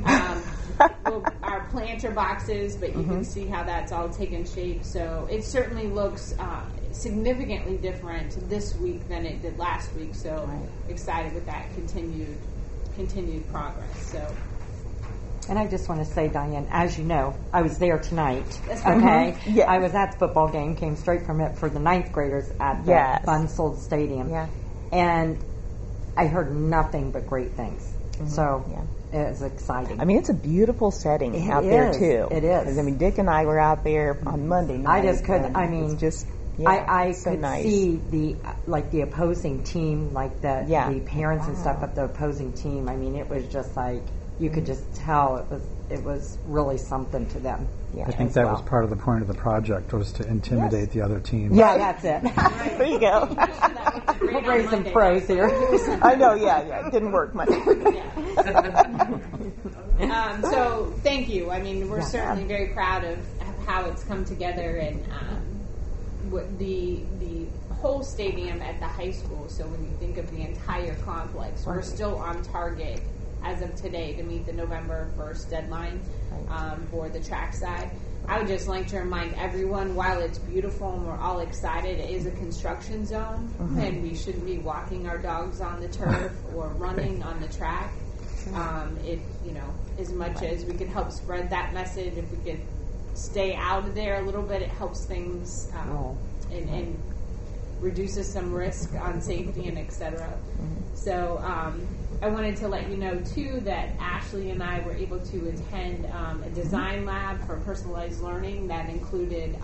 Our planter boxes, but you can see how that's all taken shape. So it certainly looks significantly different this week than it did last week. So excited with that continued progress. So. And I just want to say, Diane, as you know, I was there tonight. Okay. Yeah. I was at the football game, came straight from it for the 9th graders at the Bunsold Stadium. Yeah. And I heard nothing but great things. So it was exciting. I mean, it's a beautiful setting out there, too. It is. I mean, Dick and I were out there on Monday night. I just couldn't, I mean, just, I so could nice. see the opposing team, like the parents and stuff of the opposing team. I mean, it was just like, you could just tell it was really something to them. I think that was part of the point of the project, was to intimidate the other team. Yeah, that's it. There you go. We'll raise some pros here. I know, it didn't work much. So thank you. I mean, we're certainly very proud of how it's come together, and the whole stadium at the high school. So when you think of the entire complex, we're still on target as of today to meet the November 1st deadline for the track side. I would just like to remind everyone, while it's beautiful and we're all excited, it is a construction zone, and we shouldn't be walking our dogs on the turf or running on the track. As much as we could help spread that message, if we could stay out of there a little bit, it helps things and reduces some risk on safety and etc. So I wanted to let you know, too, that Ashley and I were able to attend a design lab for personalized learning that included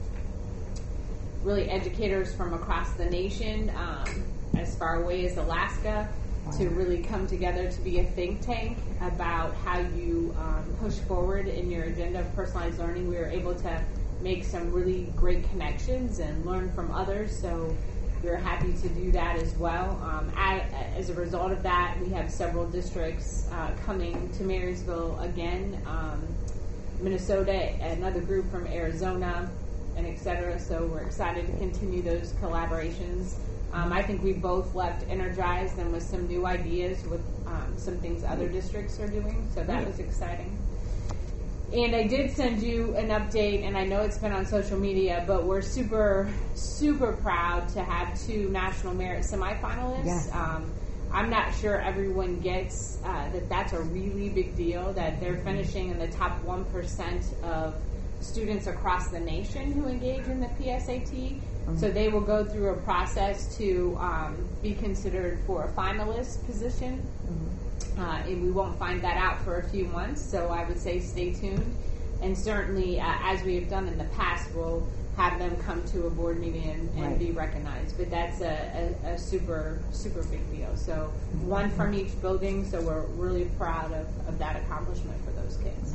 really educators from across the nation, as far away as Alaska, to really come together to be a think tank about how you push forward in your agenda of personalized learning. We were able to make some really great connections and learn from others, so we're happy to do that as well. As a result of that, we have several districts coming to Marysville again, Minnesota, another group from Arizona, and et cetera. So we're excited to continue those collaborations. I think we both left energized and with some new ideas with some things other districts are doing, so that was exciting. And I did send you an update, and I know it's been on social media, but we're super, super proud to have 2 National Merit semifinalists. Yes. I'm not sure everyone gets that that's a really big deal, that they're finishing in the top 1% of students across the nation who engage in the PSAT. Mm-hmm. So they will go through a process to be considered for a finalist position. Mm-hmm. And we won't find that out for a few months, so I would say stay tuned. And certainly, as we have done in the past, we'll have them come to a board meeting and be recognized. But that's a super, super big deal. So one from each building, so we're really proud of that accomplishment for those kids.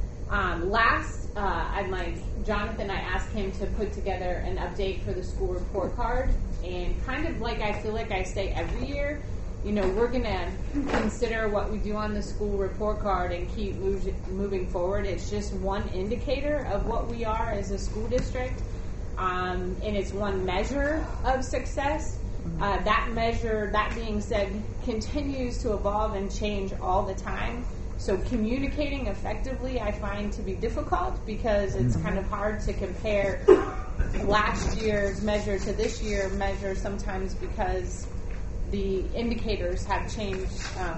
Last, I'd like Jonathan, I asked him to put together an update for the school report card. And kind of like I feel like I say every year, you know, we're going to consider what we do on the school report card and keep moving forward. It's just one indicator of what we are as a school district, and it's one measure of success. That measure, that being said, continues to evolve and change all the time. So communicating effectively I find to be difficult because it's kind of hard to compare last year's measure to this year's measure sometimes because the indicators have changed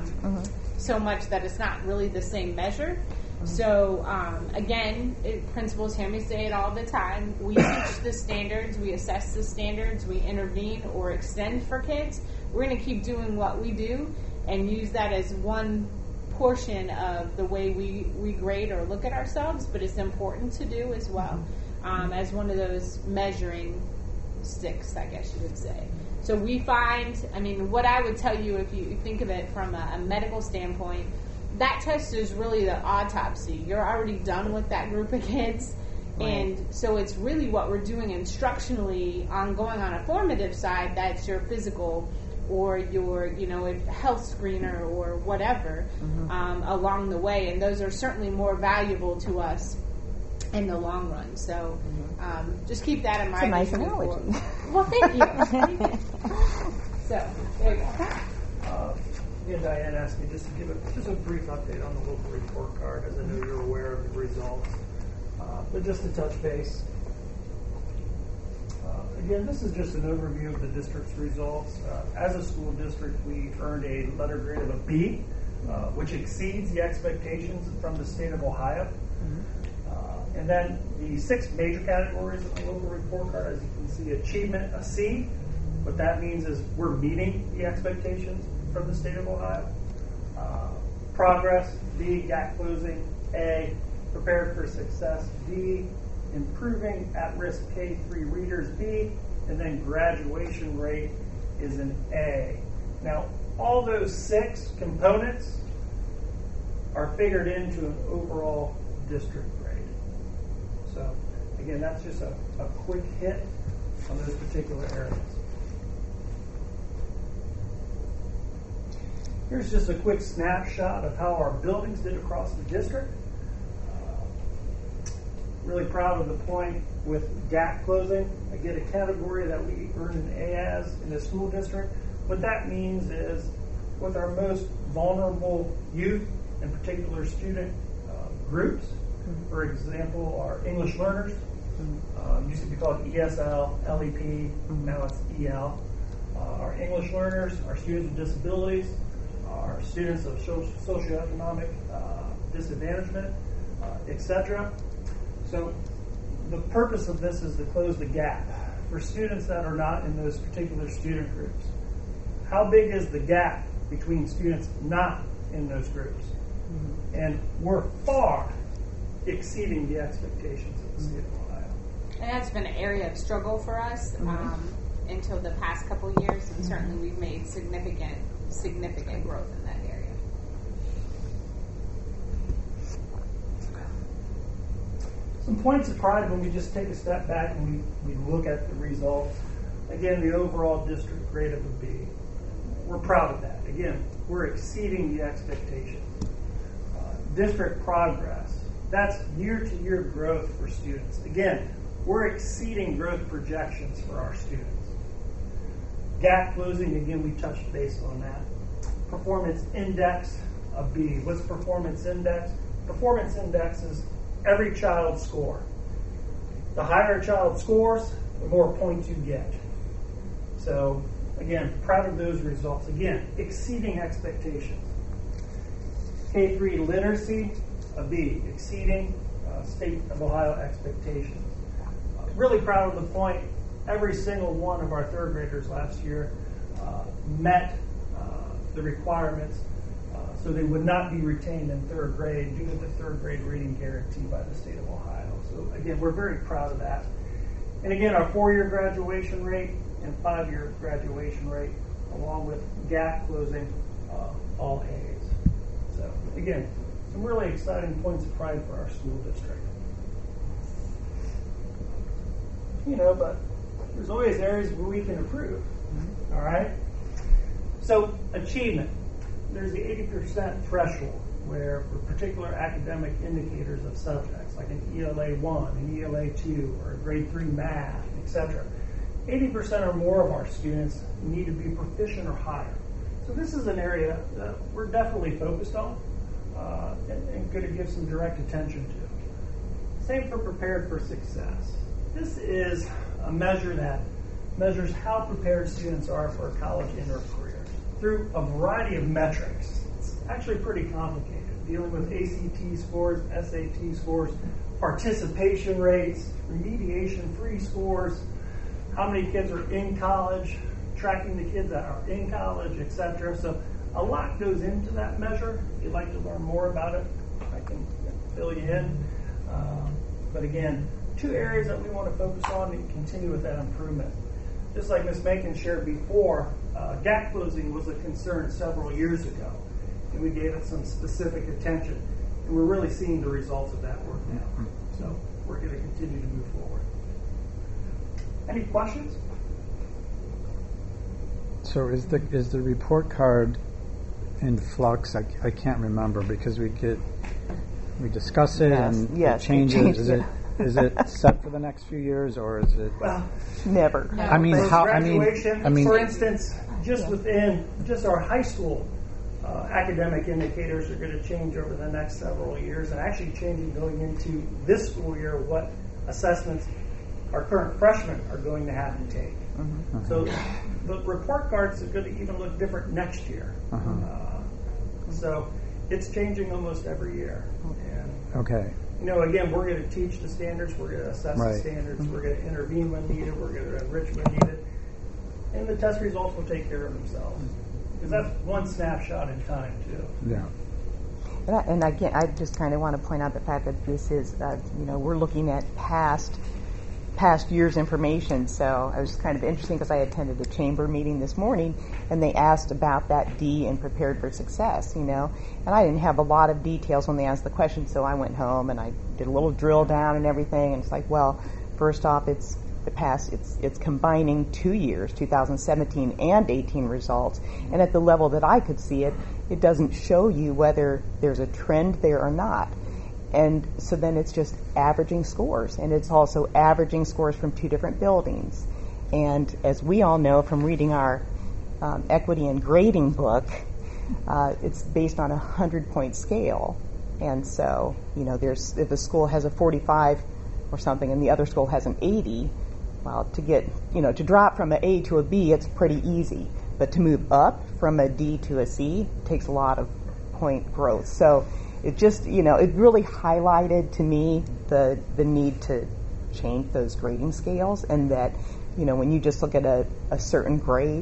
so much that it's not really the same measure. So, again, principals hear me say it all the time. We teach the standards, we assess the standards, we intervene or extend for kids. We're going to keep doing what we do and use that as one portion of the way we grade or look at ourselves, but it's important to do as well as one of those measuring sticks, I guess you would say. So we find, I mean, what I would tell you if you think of it from a medical standpoint, that test is really the autopsy. You're already done with that group of kids. Right. And so it's really what we're doing instructionally on going on a formative side, that's your physical or your, you know, health screener or whatever along the way. And those are certainly more valuable to us in the long run. So just keep that in mind. It's a nice analogy. Well, thank you. So, there you go. And Diane asked me just to give a brief update on the local report card, as I know you're aware of the results. But just to touch base, again, this is just an overview of the district's results. As a school district, we earned a letter grade of a B, which exceeds the expectations from the state of Ohio. And then the 6 major categories of the local report card, as you can see, achievement, a C. What that means is we're meeting the expectations from the state of Ohio. Progress, B. Gap closing, A. Prepared for success, B. Improving at-risk K-3 readers, B. And then graduation rate is an A. Now, all those 6 components are figured into an overall district grade. So, again, that's just a quick hit on those particular areas. Here's just a quick snapshot of how our buildings did across the district. Really proud of the point with gap closing. I get a category that we earned an A as in the school district. What that means is with our most vulnerable youth and particular student groups, for example, our English learners, used to be called ESL, LEP, now it's EL. Our English learners, our students with disabilities, our students of socioeconomic disadvantagement, etc. So the purpose of this is to close the gap for students that are not in those particular student groups. How big is the gap between students not in those groups. And we're far exceeding the expectations of the state of Ohio. And that's been an area of struggle for us until the past couple years, and certainly we've made significant growth in that area. Some points of pride when we just take a step back and we look at the results. Again, the overall district grade of a B. We're proud of that. Again, we're exceeding the expectations. District progress. That's year-to-year growth for students. Again, we're exceeding growth projections for our students. Gap closing, again, we touched base on that. Performance index, a B. What's performance index? Performance index is every child's score. The higher a child scores, the more points you get. So, again, proud of those results. Again, exceeding expectations. K-3 literacy, a B, exceeding state of Ohio expectations. Really proud of the point, every single one of our third graders last year met the requirements, so they would not be retained in third grade due to the third grade reading guarantee by the state of Ohio. So again, we're very proud of that. And again, our 4-year graduation rate and 5-year graduation rate, along with gap closing, all A's. So again, some really exciting points of pride for our school district. But there's always areas where we can improve. All right? So achievement. There's the 80% threshold where for particular academic indicators of subjects, like an ELA 1, an ELA 2, or a grade 3 math, etc. 80% or more of our students need to be proficient or higher. So this is an area that we're definitely focused on and going to give some direct attention to. Same for prepared for success. This is a measure that measures how prepared students are for college and or careers through a variety of metrics. It's actually pretty complicated, dealing with ACT scores, SAT scores, participation rates, remediation-free scores, how many kids are in college, tracking the kids that are in college, etc. So a lot goes into that measure. If you'd like to learn more about it, I can fill you in. But again, 2 areas that we want to focus on and continue with that improvement. Just like Ms. Macon shared before, gap closing was a concern several years ago, and we gave it some specific attention, and we're really seeing the results of that work now. So we're going to continue to move forward. Any questions? So is the report card in flux? I can't remember because we discuss it and it changes. Is it set for the next few years, or is it? Well, never. No. I mean, for instance, within our high school academic indicators are going to change over the next several years, and actually changing going into this school year what assessments our current freshmen are going to have to take. So the report cards are going to even look different next year. So it's changing almost every year. And, okay. Again, we're going to teach the standards, we're going to assess the standards, we're going to intervene when needed, we're going to enrich when needed, and the test results will take care of themselves. Because that's one snapshot in time, too. Yeah. And again, I just kind of want to point out the fact that this is, we're looking at past year's information. So it was kind of interesting because I attended a chamber meeting this morning, and they asked about that D in prepared for success, and I didn't have a lot of details when they asked the question, so I went home and I did a little drill down and everything, and it's like, well, first off, it's combining 2 years, 2017 and 18 results, and at the level that I could see it, it doesn't show you whether there's a trend there or not. And so then it's just averaging scores, and it's also averaging scores from 2 different buildings. And as we all know from reading our equity and grading book, it's based on a 100-point scale. And so, if a school has a 45 or something and the other school has an 80, well, to drop from an A to a B, it's pretty easy. But to move up from a D to a C takes a lot of point growth. So it just, it really highlighted to me the need to change those grading scales, and that, when you just look at a certain grade,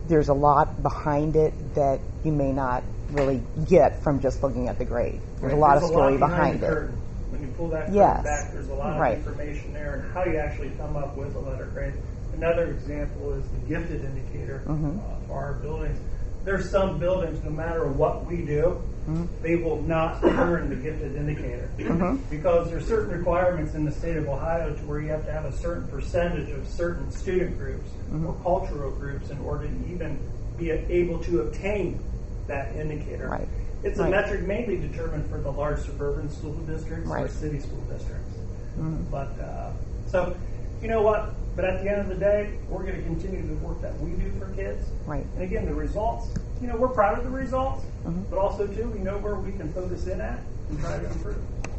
there's a lot behind it that you may not really get from just looking at the grade. There's a lot of story behind it. When you pull that curtain back, there's a lot of information there and how you actually come up with a letter grade. Another example is the gifted indicator for our buildings. There's some buildings, no matter what we do, they will not earn the gifted indicator because there's certain requirements in the state of Ohio to where you have to have a certain percentage of certain student groups or cultural groups in order to even be able to obtain that indicator. Right. It's a metric mainly determined for the large suburban school districts or city school districts. But so, you know what? But at the end of the day, we're going to continue the work that we do for kids. Right. And again, the results, you know, we're proud of the results, but also, too, we know where we can focus in at and try to improve.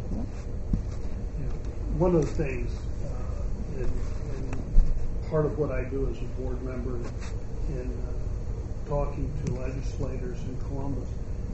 One of the things, and part of what I do as a board member in talking to legislators in Columbus,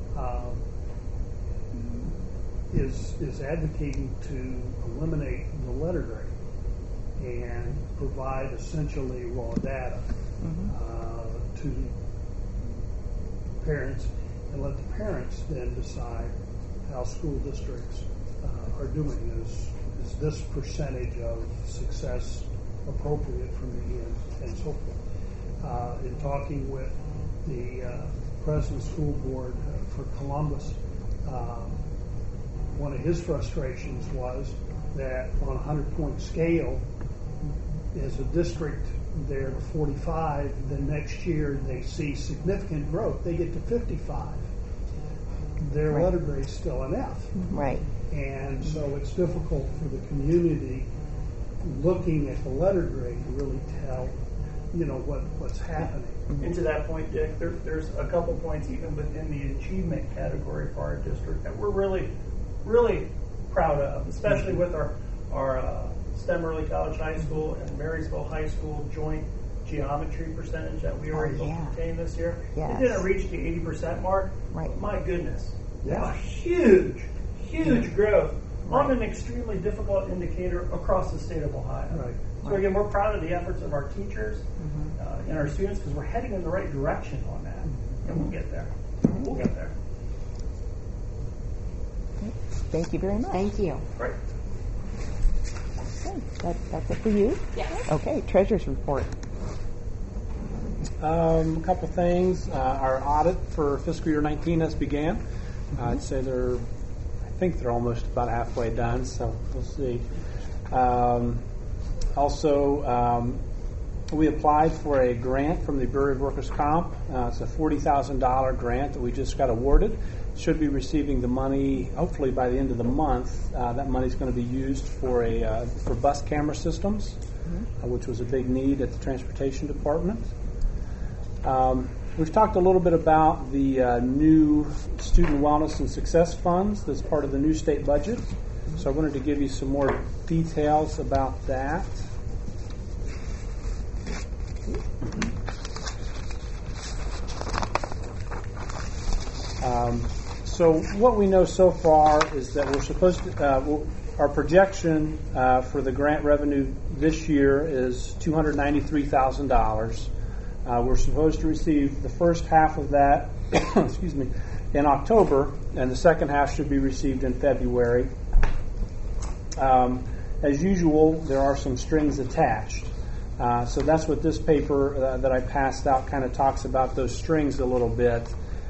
is advocating to eliminate the letter grade and provide essentially raw data to parents, and let the parents then decide how school districts are doing. Is this percentage of success appropriate for me, and so forth. In talking with the president school board for Columbus, one of his frustrations was that on a 100-point scale, as a district, they're to 45. The next year, they see significant growth. They get to 55. Their letter grade's still an F. Right. And so it's difficult for the community looking at the letter grade to really tell, you know, what's happening. And to that point, Dick, there's a couple points even within the achievement category for our district that we're really, really proud of, especially with our STEM Early College High School and Marysville High School joint geometry percentage that we were able to obtain this year. It didn't reach the 80% mark. Right. My goodness. A huge growth on an extremely difficult indicator across the state of Ohio. Right. So again, we're proud of the efforts of our teachers and our students because we're heading in the right direction on that. And we'll get there. We'll get there. Thank you very much. Thank you. Great. Okay, that's it for you? Yes. Okay, treasurer's report. A couple things. Our audit for fiscal year 19 has began. I'd say I think they're almost about halfway done, so we'll see. Also, we applied for a grant from the Bureau of Workers' Comp. It's a $40,000 grant that we just got awarded. Should be receiving the money hopefully by the end of the month. That money is going to be used for bus camera systems, which was a big need at the Transportation Department. We've talked a little bit about the new Student Wellness and Success Funds that's part of the new state budget. So I wanted to give you some more details about that. So what we know so far is that we're supposed to, our projection for the grant revenue this year is $293,000. We're supposed to receive the first half of that, excuse me, in October, and the second half should be received in February. As usual, there are some strings attached. So that's what this paper that I passed out kind of talks about, those strings a little bit.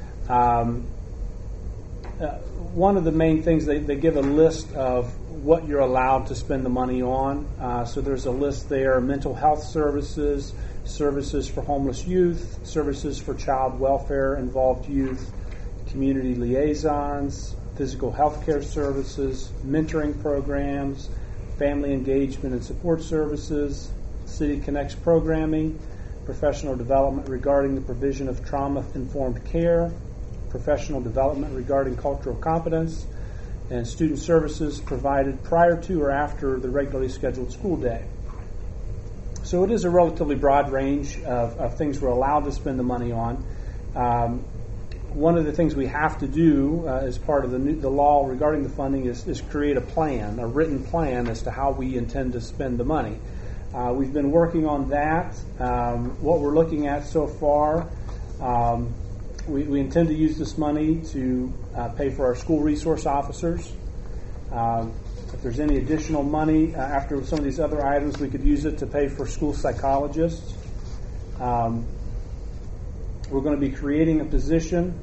One of the main things, they give a list of what you're allowed to spend the money on. So there's a list there: mental health services, services for homeless youth, services for child welfare involved youth, community liaisons, physical health care services, mentoring programs, family engagement and support services, City Connects programming, professional development regarding the provision of trauma-informed care, professional development regarding cultural competence, and student services provided prior to or after the regularly scheduled school day. So it is a relatively broad range of things we're allowed to spend the money on. One of the things we have to do as part of the law regarding the funding is create a plan, a written plan as to how we intend to spend the money. We've been working on that. What we're looking at so far, we intend to use this money to pay for our school resource officers. If there's any additional money after some of these other items, we could use it to pay for school psychologists. We're going to be creating a position,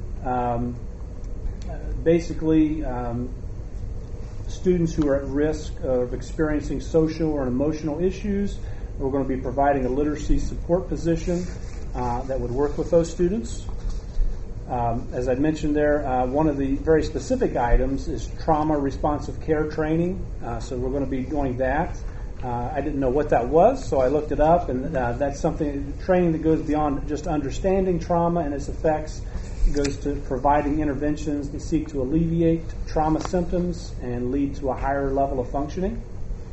basically students who are at risk of experiencing social or emotional issues. We're going to be providing a literacy support position that would work with those students. As I mentioned there, one of the very specific items is trauma responsive care training. So we're going to be doing that. I didn't know what that was, so I looked it up, and that's something, training that goes beyond just understanding trauma and its effects. It goes to providing interventions that seek to alleviate trauma symptoms and lead to a higher level of functioning.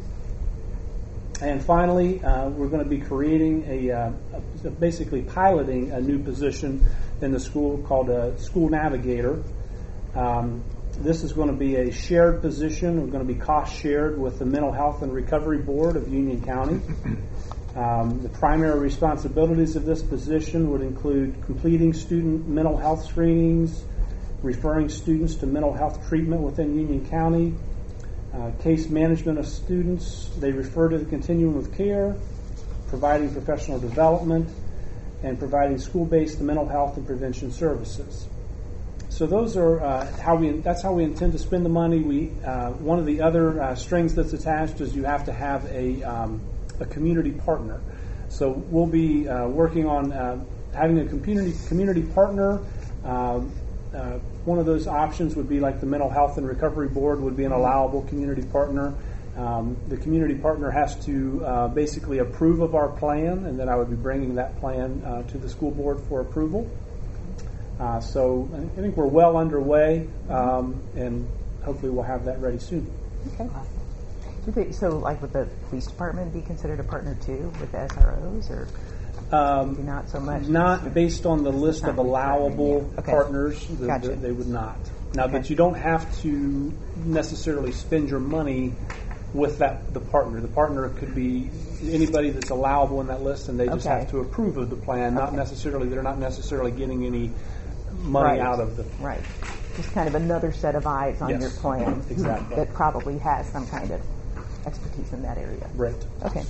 And finally, we're going to be creating basically piloting a new position in the school called a school navigator. This is going to be a shared position. We're going to be cost shared with the Mental Health and Recovery Board of Union County. The primary responsibilities of this position would include completing student mental health screenings, referring students to mental health treatment within Union County, case management of students they refer to the continuum of care, providing professional development, and providing school-based mental health and prevention services. So those are that's how we intend to spend the money. One of the other strings that's attached is you have to have a community partner. So we'll be working on having a community partner. One of those options would be like the Mental Health and Recovery Board would be an allowable community partner. The community partner has to basically approve of our plan, and then I would be bringing that plan to the school board for approval. So I think we're well underway, and hopefully we'll have that ready soon. Okay. So, like, would the police department be considered a partner too with the SROs, or not so much? Not based on the list of allowable partners. Gotcha. They would not. Now, but you don't have to necessarily spend your money with the partner. The partner could be anybody that's allowable in that list, and they just have to approve of the plan. Not necessarily, they're not necessarily getting any money out of the right. Just kind of another set of eyes on your plan. Exactly. That probably has some kind of expertise in that area. Right. Okay.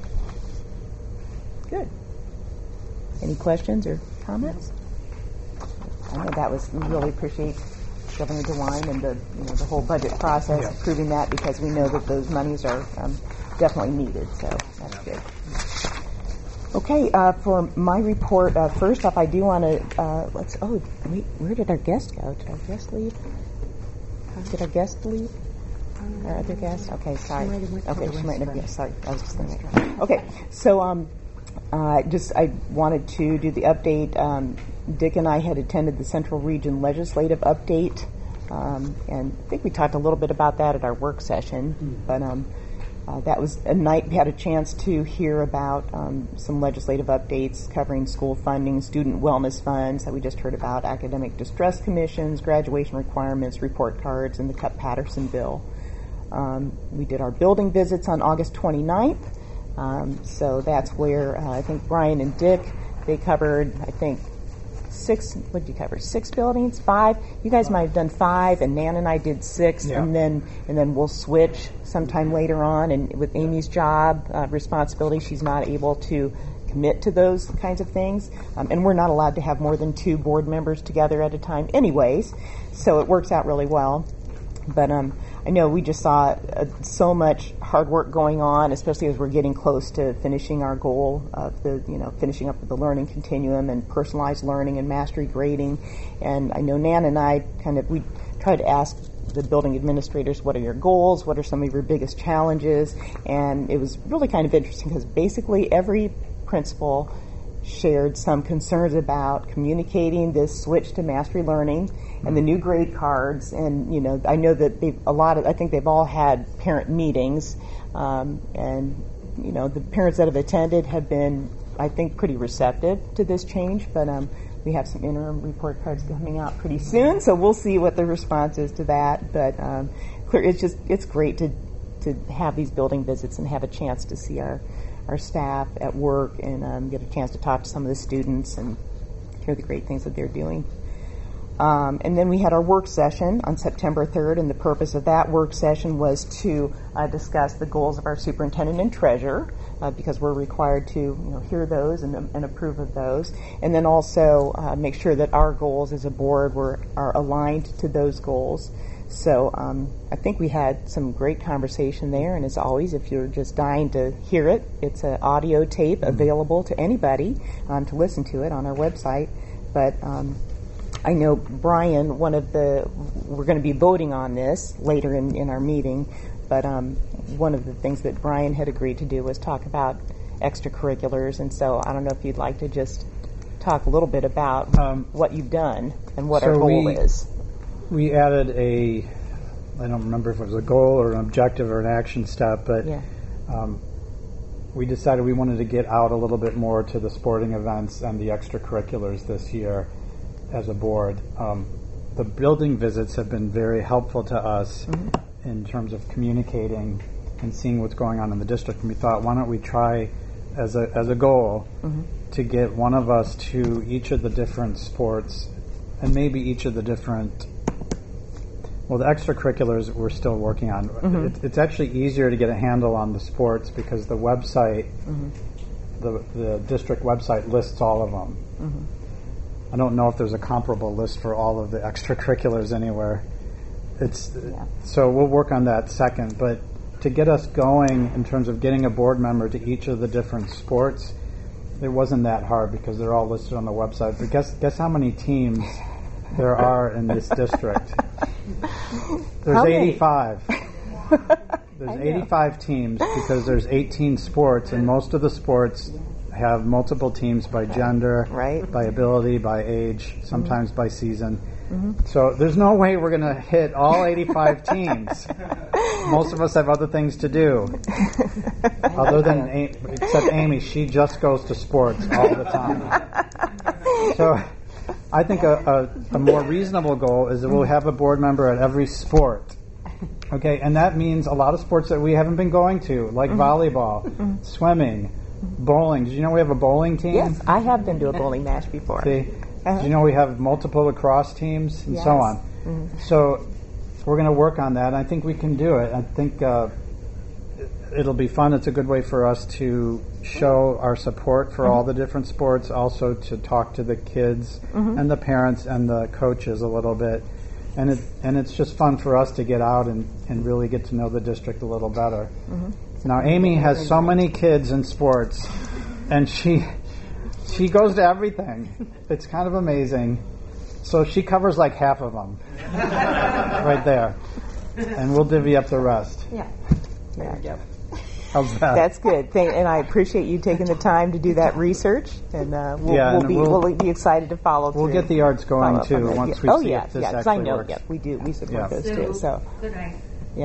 Good. Any questions or comments? I know that was, we really appreciate Governor DeWine and the whole budget process, approving that, because we know that those monies are definitely needed. So that's good. Okay, for my report, first off, I do want to where did our guest go? Did our guest leave? Did our guest leave? Our other guest? Okay, sorry. She might have. Sorry, I was just thinking. Okay, so I wanted to do the update. Dick and I had attended the Central Region Legislative Update, and I think we talked a little bit about that at our work session. But that was a night we had a chance to hear about some legislative updates covering school funding, student wellness funds that we just heard about, academic distress commissions, graduation requirements, report cards, and the Cupp-Patterson bill. We did our building visits on August 29th. So that's where I think Brian and Dick, they covered, I think, 6, what did you cover? 6 buildings? 5? You guys might have done 5, and Nan and I did 6, and then we'll switch sometime later on. And with Amy's job responsibility, she's not able to commit to those kinds of things. And we're not allowed to have more than 2 board members together at a time anyways, so it works out really well. But I know we just saw so much hard work going on, especially as we're getting close to finishing our goal of finishing up with the learning continuum and personalized learning and mastery grading. And I know Nan and I we try to ask the building administrators, what are your goals? What are some of your biggest challenges? And it was really kind of interesting because basically every principal shared some concerns about communicating this switch to mastery learning and the new grade cards. And I know that I think they've all had parent meetings, and the parents that have attended have been, I think, pretty receptive to this change. But we have some interim report cards coming out pretty soon, so we'll see what the response is to that. But it's great to have these building visits and have a chance to see our our staff at work and get a chance to talk to some of the students and hear the great things that they're doing. And then we had our work session on September 3rd, and the purpose of that work session was to discuss the goals of our superintendent and treasurer, because we're required to hear those and approve of those, and then also make sure that our goals as a board are aligned to those goals. So I think we had some great conversation there, and as always, if you're just dying to hear it, it's an audio tape available to anybody to listen to it on our website. But I know Brian, we're going to be voting on this later in our meeting, but one of the things that Brian had agreed to do was talk about extracurriculars, and so I don't know if you'd like to just talk a little bit about what you've done and what our goal is. We added I don't remember if it was a goal or an objective or an action step, but we decided we wanted to get out a little bit more to the sporting events and the extracurriculars this year as a board. The building visits have been very helpful to us in terms of communicating and seeing what's going on in the district. And we thought, why don't we try as a goal to get one of us to each of the different sports and maybe each of the different, the extracurriculars we're still working on. It's actually easier to get a handle on the sports because the website, the district website lists all of them. I don't know if there's a comparable list for all of the extracurriculars anywhere. So we'll work on that second. But to get us going in terms of getting a board member to each of the different sports, it wasn't that hard because they're all listed on the website. But guess how many teams there are in this district? There's 85. There's 85 teams because there's 18 sports, and most of the sports have multiple teams by gender, by ability, by age, sometimes by season. So there's no way we're going to hit all 85 teams. Most of us have other things to do. Except Amy, she just goes to sports all the time. So I think a more reasonable goal is that we'll have a board member at every sport. Okay, and that means a lot of sports that we haven't been going to, like volleyball, swimming, bowling. Did you know we have a bowling team? Yes, I have been to a bowling match before. See? Did you know we have multiple lacrosse teams and so on? So we're going to work on that. I think we can do it. I think it'll be fun. It's a good way for us to show our support for all the different sports, also to talk to the kids and the parents and the coaches a little bit. And it's just fun for us to get out and really get to know the district a little better. Now, Amy has so many kids in sports, and she goes to everything. It's kind of amazing. So she covers like half of them right there. And we'll divvy up the rest. There you go. How's that? That's good. And I appreciate you taking the time to do that research. And we'll be excited to follow through. We'll get the arts going, too, once we see if this actually works. Yes, we do. We support those, too. So, could I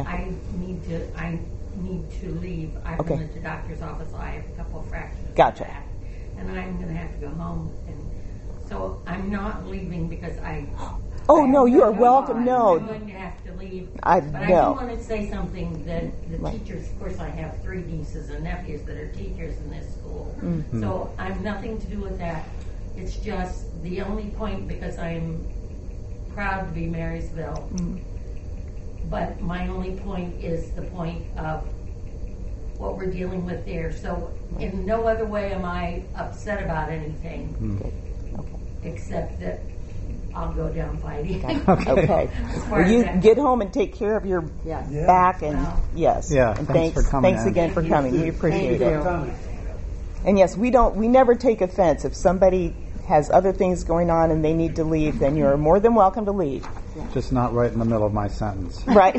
need to leave. I've been at the doctor's office. I have a couple of fractures. Gotcha. And I'm going to have to go home. And so I'm not leaving because Oh, no, you are welcome. No. I'm going to have to leave. But I do want to say something that the teachers, of course, I have 3 nieces and nephews that are teachers in this school. So I'm nothing to do with that. It's just the only point, because I'm proud to be Marysville. But my only point is the point of what we're dealing with there. So in no other way am I upset about anything, except that I'll go down fighting. Okay. Well, you get home and take care of your back, and and thanks again for coming. We appreciate it. And yes, we never take offense if somebody has other things going on and they need to leave. Then you're more than welcome to leave. Just not right in the middle of my sentence. Right.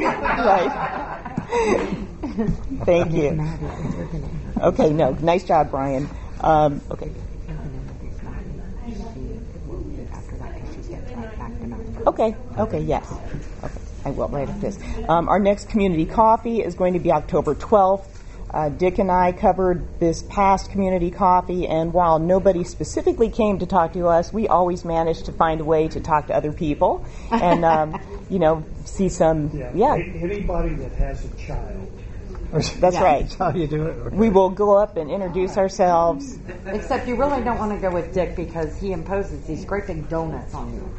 Thank you. Okay. No. Nice job, Brian. Okay. Okay, yes. Okay, I will right after this. Our next community coffee is going to be October 12th. Dick and I covered this past community coffee, and while nobody specifically came to talk to us, we always managed to find a way to talk to other people and, see some, Anybody that has a child. That's right. That's how you do it. Okay. We will go up and introduce ourselves. Except you really don't want to go with Dick because he imposes these great big donuts on you.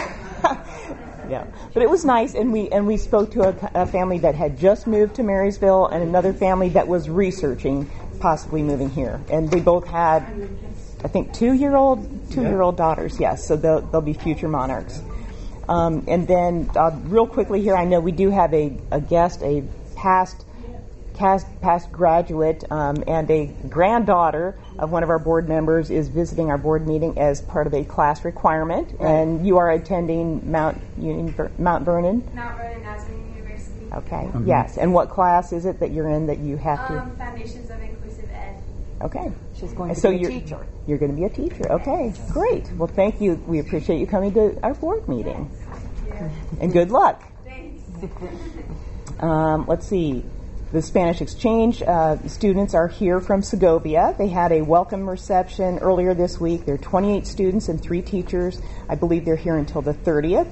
Yeah, but it was nice, and we spoke to a family that had just moved to Marysville and another family that was researching possibly moving here, and they both had, I think, two-year-old daughters. Yes, so they'll be future monarchs. And then real quickly here, I know we do have a guest, a past graduate, and a granddaughter of one of our board members is visiting our board meeting as part of a class requirement, and you are attending Mount Vernon? Mount Vernon Nazarene University. Okay, yes. And what class is it that you're in that you have to? Foundations of Inclusive Ed. Okay. She's going to be a teacher. You're going to be a teacher. Okay, great. Well, thank you. We appreciate you coming to our board meeting. And good luck. Thanks. Let's see. The Spanish exchange students are here from Segovia. They had a welcome reception earlier this week. There are 28 students and 3 teachers. I believe they're here until the 30th.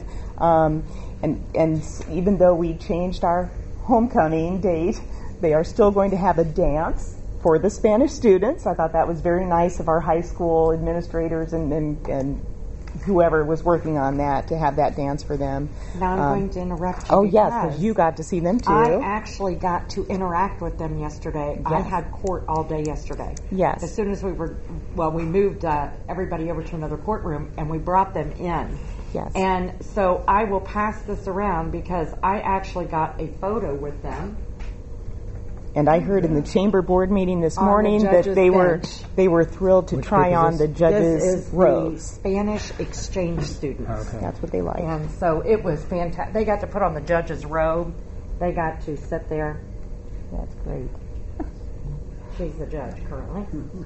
And even though we changed our homecoming date, they are still going to have a dance for the Spanish students. I thought that was very nice of our high school administrators and whoever was working on that to have that dance for them. Now I'm going to interrupt you. Oh, yes, because you got to see them too. I actually got to interact with them yesterday. Yes. I had court all day yesterday. Yes. As soon as we moved everybody over to another courtroom and we brought them in. Yes. And so I will pass this around because I actually got a photo with them. And I heard in the chamber board meeting this morning that they were thrilled to try on the judges' robes. The Spanish exchange students. Okay. That's what they like. And so it was fantastic. They got to put on the judge's robe. They got to sit there. That's great. She's the judge currently.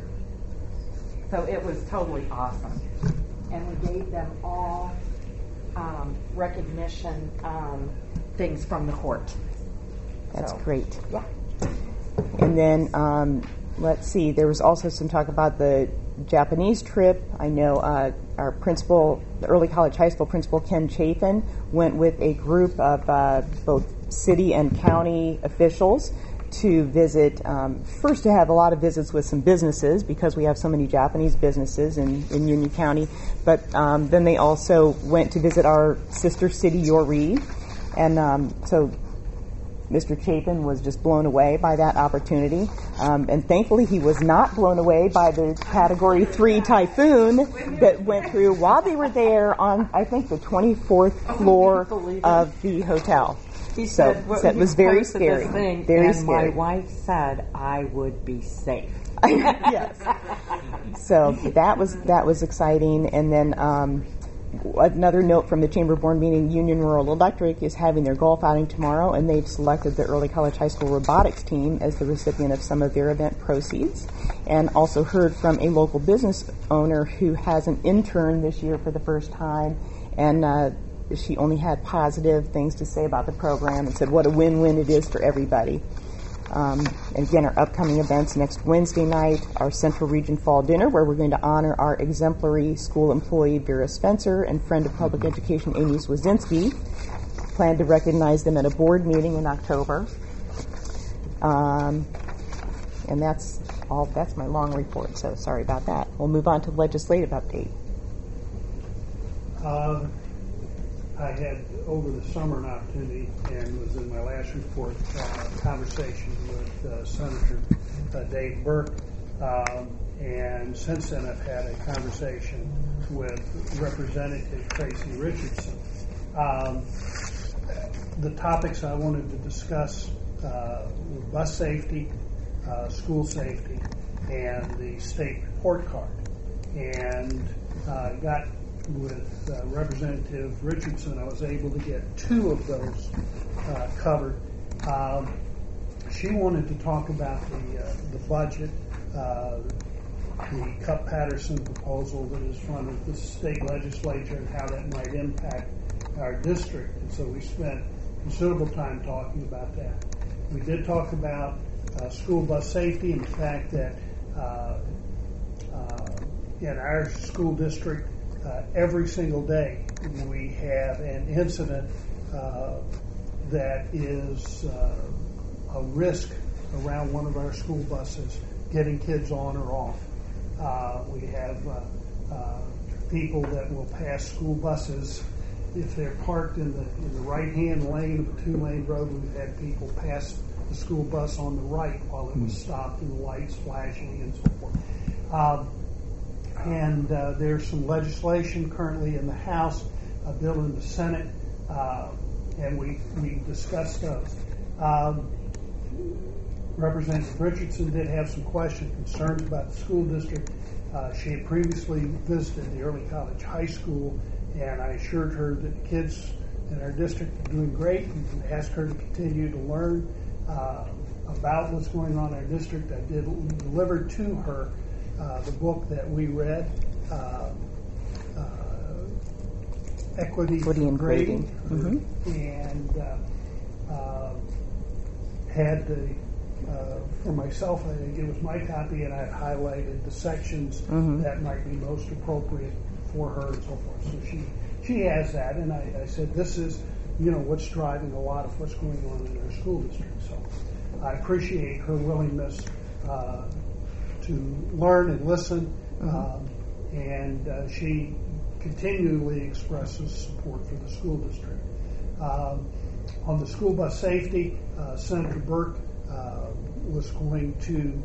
So it was totally awesome. And we gave them all recognition things from the court. That's great. Yeah. And then, let's see, there was also some talk about the Japanese trip. I know our principal, the Early College High School principal, Ken Chafin, went with a group of both city and county officials to visit, first to have a lot of visits with some businesses because we have so many Japanese businesses in Union County, but then they also went to visit our sister city, Yoree, and so Mr. Chapin was just blown away by that opportunity. And thankfully, he was not blown away by the Category 3 typhoon that went through while they were there on, I think, the 24th floor of the hotel. He said, it was very scary. Very scary. My wife said I would be safe. Yes. So that was exciting. And then another note from the Chamber Board meeting, Union Rural Electric is having their golf outing tomorrow, and they've selected the Early College High School robotics team as the recipient of some of their event proceeds. And also heard from a local business owner who has an intern this year for the first time, and she only had positive things to say about the program and said what a win-win it is for everybody. And again, our upcoming events next Wednesday night, our Central Region Fall Dinner, where we're going to honor our exemplary school employee Vera Spencer and friend of public education Amy Swazinski. Plan to recognize them at a board meeting in October. And that's all. That's my long report, so sorry about that. We'll move on to the legislative update. I had over the summer an opportunity, and was in my last report, conversation with Senator Dave Burke, and since then I've had a conversation with Representative Tracy Richardson. The topics I wanted to discuss were bus safety, school safety, and the state report card. And got with Representative Richardson, I was able to get 2 of those covered. She wanted to talk about the budget, the Cupp-Patterson proposal that is from the state legislature and how that might impact our district. And so we spent considerable time talking about that. We did talk about school bus safety and the fact that in our school district, every single day we have an incident that is a risk around one of our school buses getting kids on or off. We have people that will pass school buses if they're parked in the right-hand lane of a two-lane road. We've had people pass the school bus on the right while it was stopped and the lights flashing and so forth. And there's some legislation currently in the House, a bill in the Senate, and we discussed those. Representative Richardson did have some questions, concerns about the school district. She had previously visited the Early College High School, and I assured her that the kids in our district are doing great and asked her to continue to learn about what's going on in our district. I did deliver to her the book that we read, Equity and Grading, and had for myself, I think it was my copy, and I highlighted the sections that might be most appropriate for her and so forth. So she has that, and I said, this is, what's driving a lot of what's going on in our school district. So I appreciate her willingness to learn and listen, and she continually expresses support for the school district. On the school bus safety, Senator Burke was going to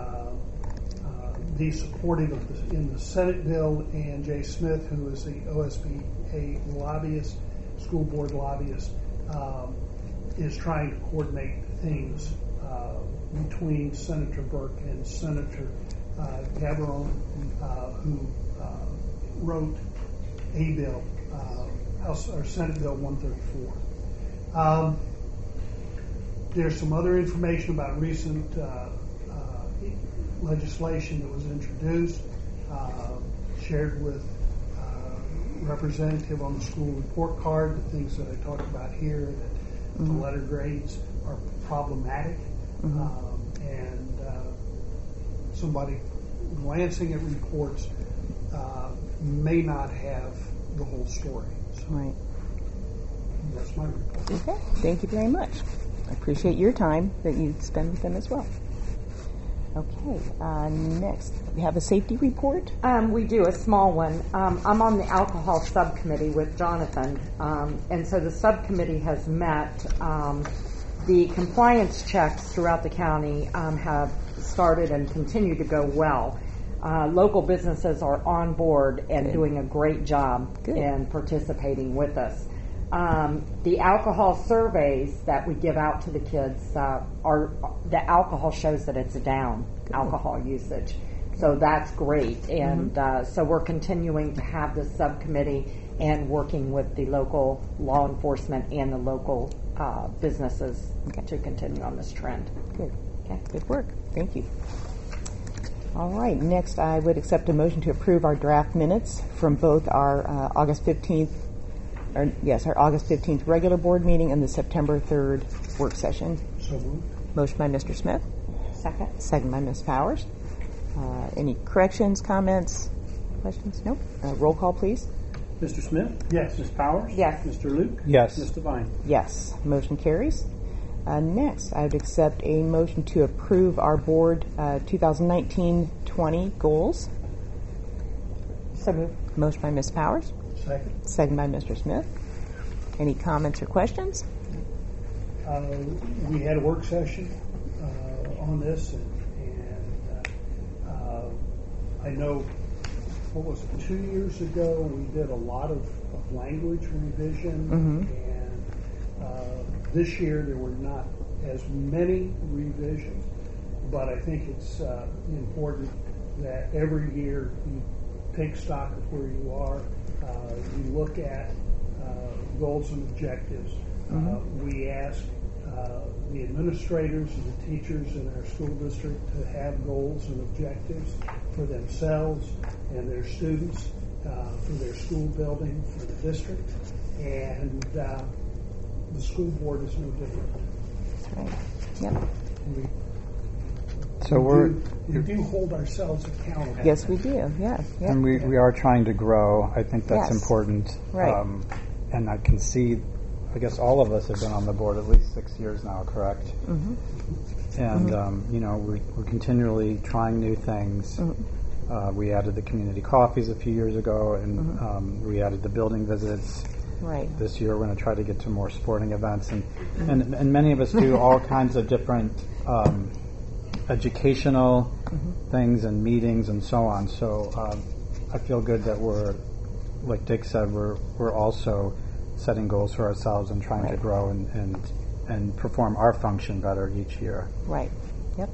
be supportive of in the Senate bill, and Jay Smith, who is the OSBA lobbyist, school board lobbyist, is trying to coordinate things between Senator Burke and Senator Gavarone, who wrote a bill, House or Senate Bill 134. There's some other information about recent legislation that was introduced, shared with representative on the school report card, the things that I talked about here, that the letter grades are problematic, and somebody glancing at reports may not have the whole story. So right. That's my report. Okay, thank you very much. I appreciate your time that you spend with them as well. Okay, next, we have a safety report. We do, a small one. I'm on the alcohol subcommittee with Jonathan, and so the subcommittee has met. The compliance checks throughout the county have started and continue to go well. Local businesses are on board and doing a great job in participating with us. The alcohol surveys that we give out to the kids the alcohol shows that it's down, alcohol usage. So that's great. And so we're continuing to have this subcommittee and working with the local law enforcement and the local businesses to continue on this trend. Good. Okay. Good work. Thank you. All right. Next, I would accept a motion to approve our draft minutes from both our August 15th our August 15th regular board meeting and the September 3rd work session. So moved. Motion by Mr. Smith. Second. Second by Ms. Powers. Any corrections, comments, questions? Nope. Roll call, please. Mr. Smith? Yes. Ms. Powers? Yes. Mr. Luke? Yes. Ms. Devine? Yes. Motion carries. Next, I would accept a motion to approve our board 2019-20 goals. So moved. Motion by Ms. Powers. Second. Second by Mr. Smith. Any comments or questions? We had a work session on this, and I know, 2 years ago, we did a lot of language revision, and this year there were not as many revisions, but I think it's important that every year you take stock of where you are. You look at goals and objectives. We ask the administrators and the teachers in our school district to have goals and objectives for themselves and their students, for their school building, for the district, and the school board is no different. Right. Yep. We So we do hold ourselves accountable. Yes, we do. Yeah. And we are trying to grow. I think that's Yes. important. Right. And I can see, I guess all of us have been on the board at least 6 years now, correct? Mm-hmm. And, Mm-hmm. We're continually trying new things. We added the community coffees a few years ago, and we added the building visits. Right. This year we're going to try to get to more sporting events. And many of us do all kinds of different educational things and meetings and so on. So I feel good that we're, like Dick said, we're also setting goals for ourselves and trying to grow and perform our function better each year. Right. Yep.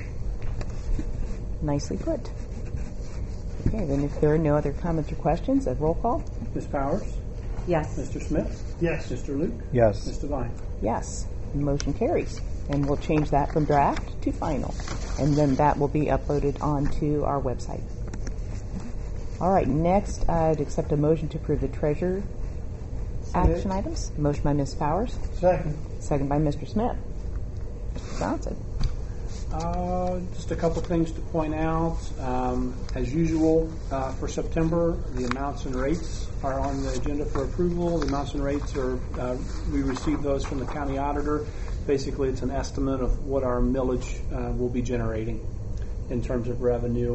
Nicely put. Okay, then if there are no other comments or questions, a roll call. Ms. Powers? Yes. Mr. Smith? Yes. Mr. Luke? Yes. Ms. Devine? Yes. Motion carries. And we'll change that from draft to final. And then that will be uploaded onto our website. All right, next I'd accept a motion to approve the treasurer action items. Motion by Ms. Powers. Second. Second by Mr. Smith. Mr. Johnson. Just a couple things to point out. As usual, for September, the amounts and rates are on the agenda for approval. The amounts and rates are, we received those from the county auditor. Basically, it's an estimate of what our millage will be generating in terms of revenue.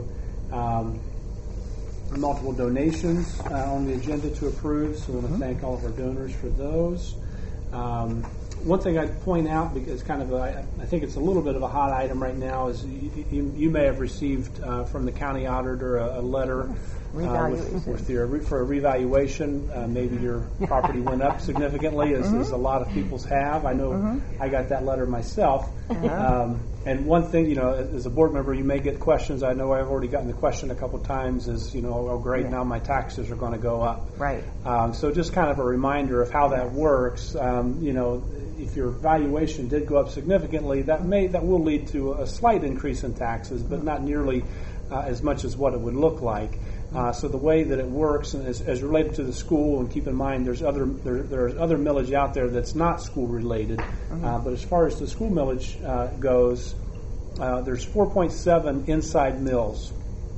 Multiple donations on the agenda to approve, so I want to thank all of our donors for those. One thing I'd point out, because kind of I think it's a little bit of a hot item right now, is you may have received from the county auditor a letter for a revaluation. Maybe your property went up significantly, as a lot of people's have. I know I got that letter myself. And one thing, as a board member, you may get questions. I know I've already gotten the question a couple times is, oh, great, now my taxes are going to go up. Right. So just kind of a reminder of how that works. If your valuation did go up significantly, that will lead to a slight increase in taxes, but not nearly as much as what it would look like. So the way that it works, and as related to the school, and keep in mind there's other millage out there that's not school related. But as far as the school millage goes, there's 4.7 inside mills.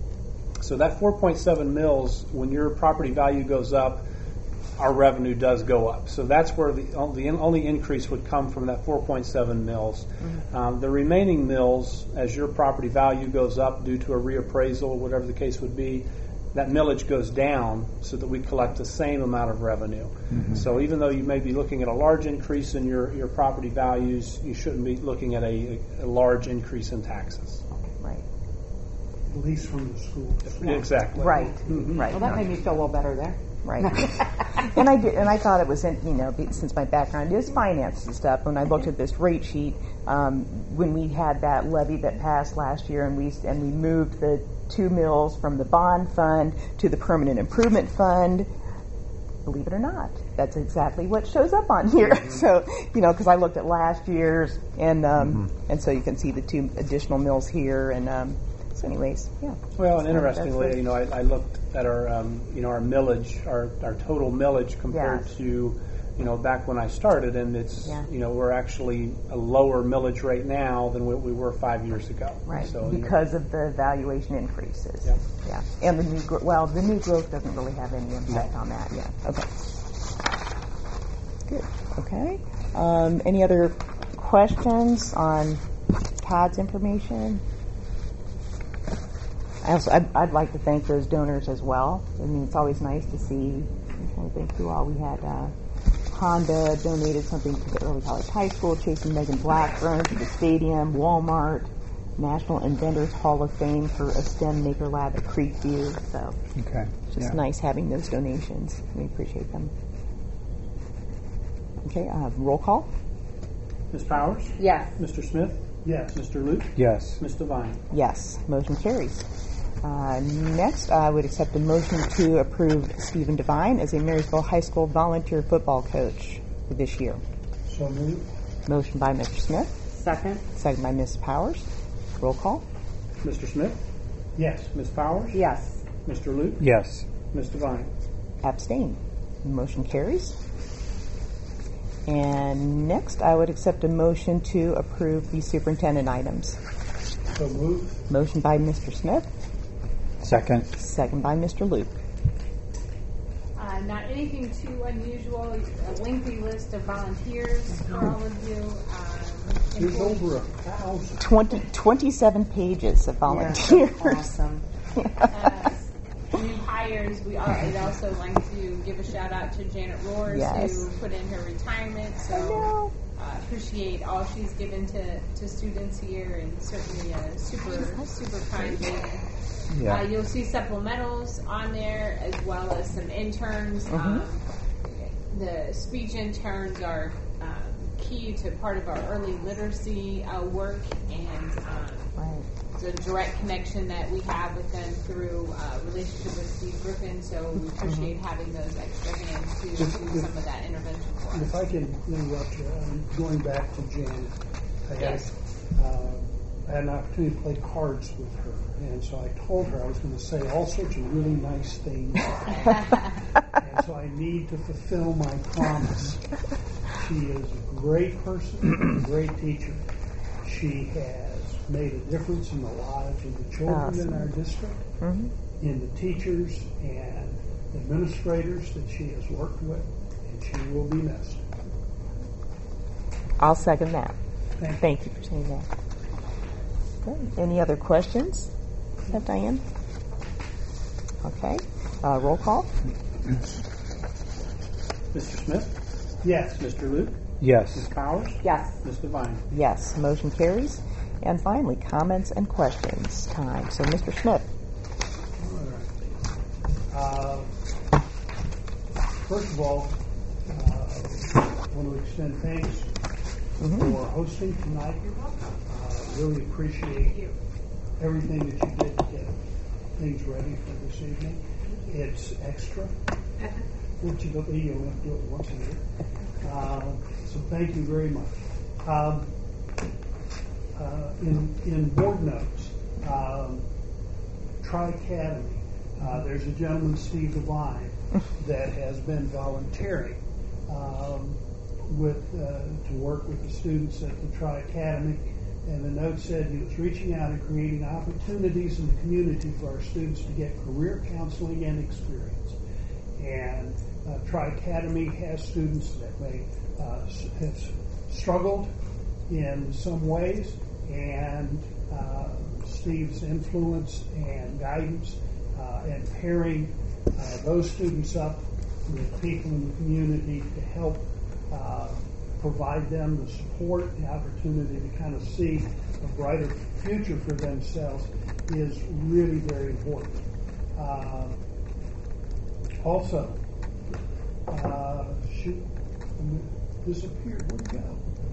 So that 4.7 mills, when your property value goes up, our revenue does go up. So that's where the only increase would come from, that 4.7 mills. The remaining mills, as your property value goes up due to a reappraisal, whatever the case would be, that millage goes down so that we collect the same amount of revenue. So even though you may be looking at a large increase in your property values, you shouldn't be looking at a large increase in taxes. Right. At least from the school. Exactly. Right. Right. Well, that made me feel a little better there. Right. And I thought it was, since my background is finance and stuff, when I looked at this rate sheet, when we had that levy that passed last year, and we moved the 2 mills from the bond fund to the permanent improvement fund, believe it or not, that's exactly what shows up on here. So, because I looked at last year's, and so you can see the 2 additional mills here, and so anyways, yeah. Well, and interestingly, I looked at our our millage, our total millage compared to back when I started, and it's we're actually a lower millage rate now than what we were 5 years ago. Right. So, because of the valuation increases. Yeah. Yeah. And the new growth doesn't really have any impact on that yet. Okay. Good. Okay. Any other questions on Todd's information? I'd like to thank those donors as well. I mean, it's always nice to see. I'm trying to think who all we had. Honda donated something to the Early College High School, Chasing Megan Blackburn to the stadium, Walmart, National Inventors Hall of Fame for a STEM Maker Lab at Creekview. So it's just nice having those donations. We appreciate them. Okay, roll call. Ms. Powers? Yes. Mr. Smith? Yes. Mr. Luke? Yes. Ms. Devine? Yes. Motion carries. Next, I would accept a motion to approve Stephen Devine as a Marysville High School volunteer football coach for this year. So moved. Motion by Mr. Smith. Second. Second by Ms. Powers. Roll call. Mr. Smith? Yes. Ms. Powers? Yes. Mr. Luke? Yes. Ms. Devine? Abstain. Motion carries. And next, I would accept a motion to approve the superintendent items. So moved. Motion by Mr. Smith. Second. Second by Mr. Luke. Not anything too unusual. A lengthy list of volunteers for all of you. There's over 1,000. 27 pages of volunteers. Yeah, awesome. New hires. I'd also like to give a shout out to Janet Roars, who put in her retirement. So appreciate all she's given to students here, and certainly a super kind lady. Yeah. You'll see supplementals on there, as well as some interns. The speech interns are key to part of our early literacy work, and it's a direct connection that we have with them through relationship with Steve Griffin, so we appreciate having those extra hands to do some of that intervention for us. If I can interrupt you, going back to Janet, I had an opportunity to play cards with her, and so I told her I was going to say all sorts of really nice things, and so I need to fulfill my promise. She is a great person, a great teacher. She has made a difference in the lives of the children in our district, in the teachers and administrators that she has worked with, and she will be missed. I'll second that. Thank you for saying that. Okay. Any other questions, Diane? Okay. Roll call. Mr. Smith? Yes. Mr. Luke? Yes. Ms. Powers? Yes. Ms. Devine? Yes. Motion carries. And finally, comments and questions time. So, Mr. Smith. All right. First of all, I want to extend thanks for hosting tonight. Really appreciate everything that you did to get things ready for this evening. It's extra. You'll have to do it once a year. So thank you very much. In board notes, Tri-Academy, there's a gentleman, Steve Devine, that has been volunteering to work with the students at the Tri-Academy. And the note said he was reaching out and creating opportunities in the community for our students to get career counseling and experience. And Tri-Academy has students that may have struggled in some ways, and Steve's influence and guidance and pairing those students up with people in the community to help provide them the support, the opportunity to kind of see a brighter future for themselves is really very important. Also, disappeared. Where'd it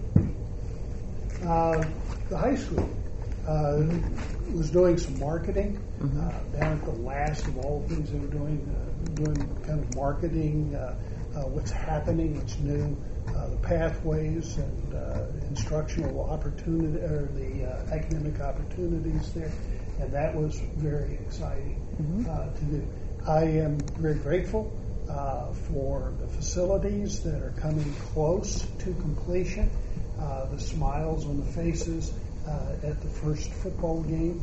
go? The high school was doing some marketing down at the last of all the things they were doing kind of marketing, what's happening, what's new, the pathways and instructional opportunity, or the academic opportunities there, and that was very exciting to do. I am very grateful for the facilities that are coming close to completion. The smiles on the faces at the first football game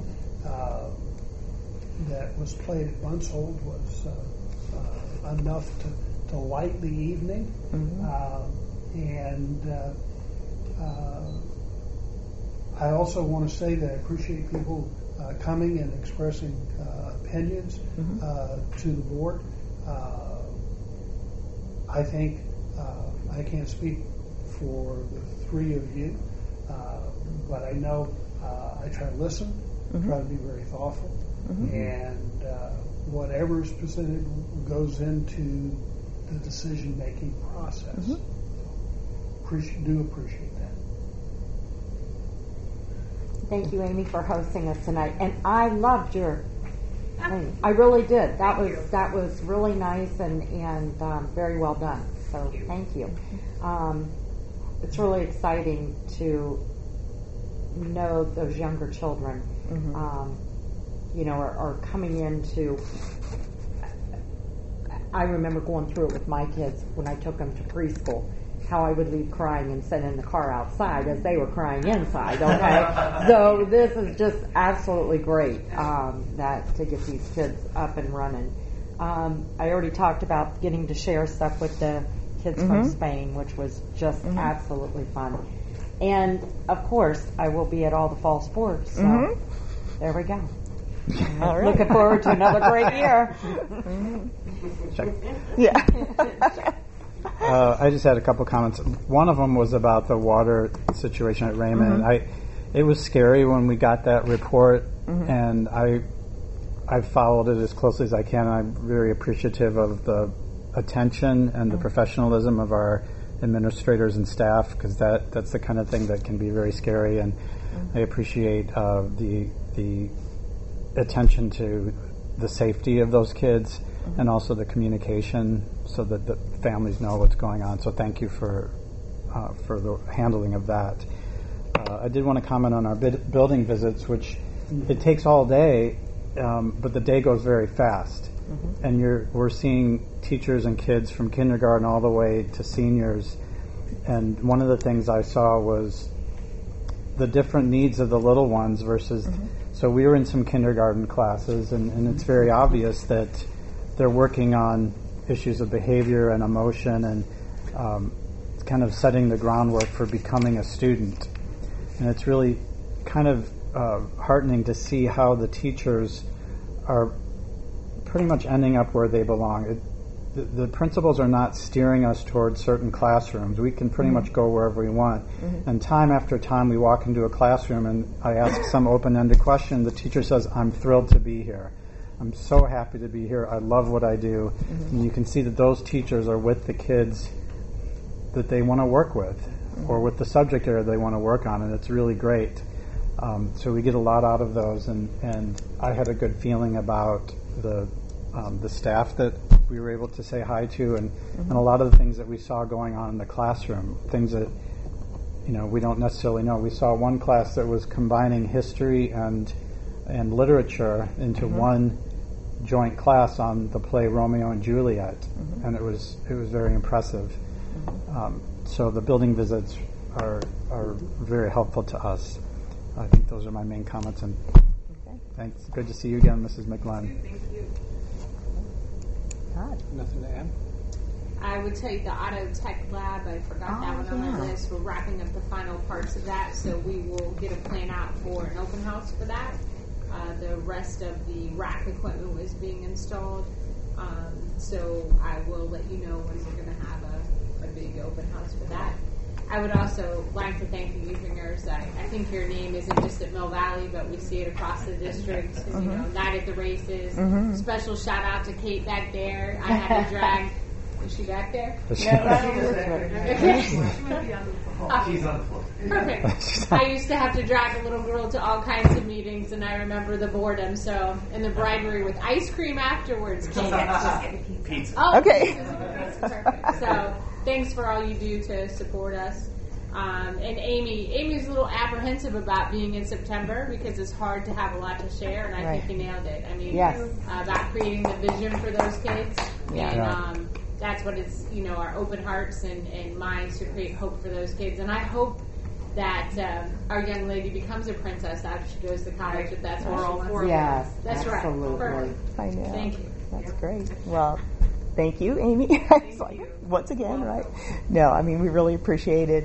that was played at Bunsold was enough to light the evening. And I also want to say that I appreciate people coming and expressing opinions to the board. I think I can't speak for the three of you, but I know I try to listen, try to be very thoughtful, and whatever is presented goes into the decision-making process. Do appreciate that. Thank you, Amy, for hosting us tonight. And I loved your thing. I really did. That was really nice and very well done. So thank you. It's really exciting to know those younger children, are coming into. I remember going through it with my kids when I took them to preschool. how I would leave crying and sit in the car outside as they were crying inside. Okay, so this is just absolutely great that to get these kids up and running. I already talked about getting to share stuff with the kids from Spain, which was just absolutely fun. And of course, I will be at all the fall sports. So there we go. All right. Looking forward to another great year. Yeah. I just had a couple comments. One of them was about the water situation at Raymond. It was scary when we got that report, and I've followed it as closely as I can. I'm very appreciative of the attention and the professionalism of our administrators and staff, because that's the kind of thing that can be very scary. And I appreciate the attention to the safety of those kids and also the communication so that the families know what's going on. So thank you for the handling of that. I did want to comment on our building visits, which it takes all day, but the day goes very fast. And we're seeing teachers and kids from kindergarten all the way to seniors. And one of the things I saw was the different needs of the little ones versus... So we were in some kindergarten classes, and it's very obvious that they're working on issues of behavior and emotion and kind of setting the groundwork for becoming a student. And it's really kind of heartening to see how the teachers are pretty much ending up where they belong. The principals are not steering us towards certain classrooms. We can pretty much go wherever we want. And time after time we walk into a classroom and I ask some open-ended question. The teacher says, I'm thrilled to be here. I'm so happy to be here. I love what I do. And you can see that those teachers are with the kids that they want to work with or with the subject area they want to work on, and it's really great. So we get a lot out of those, and I had a good feeling about the staff that we were able to say hi to, and a lot of the things that we saw going on in the classroom, things that we don't necessarily know. We saw one class that was combining history and literature into one joint class on the play Romeo and Juliet, and it was very impressive. So the building visits are very helpful to us. I think those are my main comments, and thanks. Good to see you again, Mrs. McGlenn. Thank you. Nothing to add? I would tell you the auto tech lab, I forgot that one on my list. We're wrapping up the final parts of that, so we will get a plan out for an open house for that. The rest of the rack equipment was being installed, so I will let you know when we're going to have a big open house for that. I would also like to thank the youth ringers. I think your name isn't just at Mill Valley, but we see it across the district. Night at the races. Special shout out to Kate back there. I had to drag. Is she back there? No, She's on the floor. Perfect. I used to have to drag a little girl to all kinds of meetings, and I remember the boredom. So, and the bribery with ice cream afterwards. Pizza. Oh, okay. Perfect. So, thanks for all you do to support us. And Amy's a little apprehensive about being in September because it's hard to have a lot to share, and I think you nailed it. I mean, about creating the vision for those kids. And that's what it's, our open hearts and minds to create hope for those kids. And I hope that our young lady becomes a princess after she goes to college, if that's what we're all for. Yes, that's absolutely. Right. I know. Thank you. That's great. Well, thank you, Amy. Once again, right? No, I mean, we really appreciate it.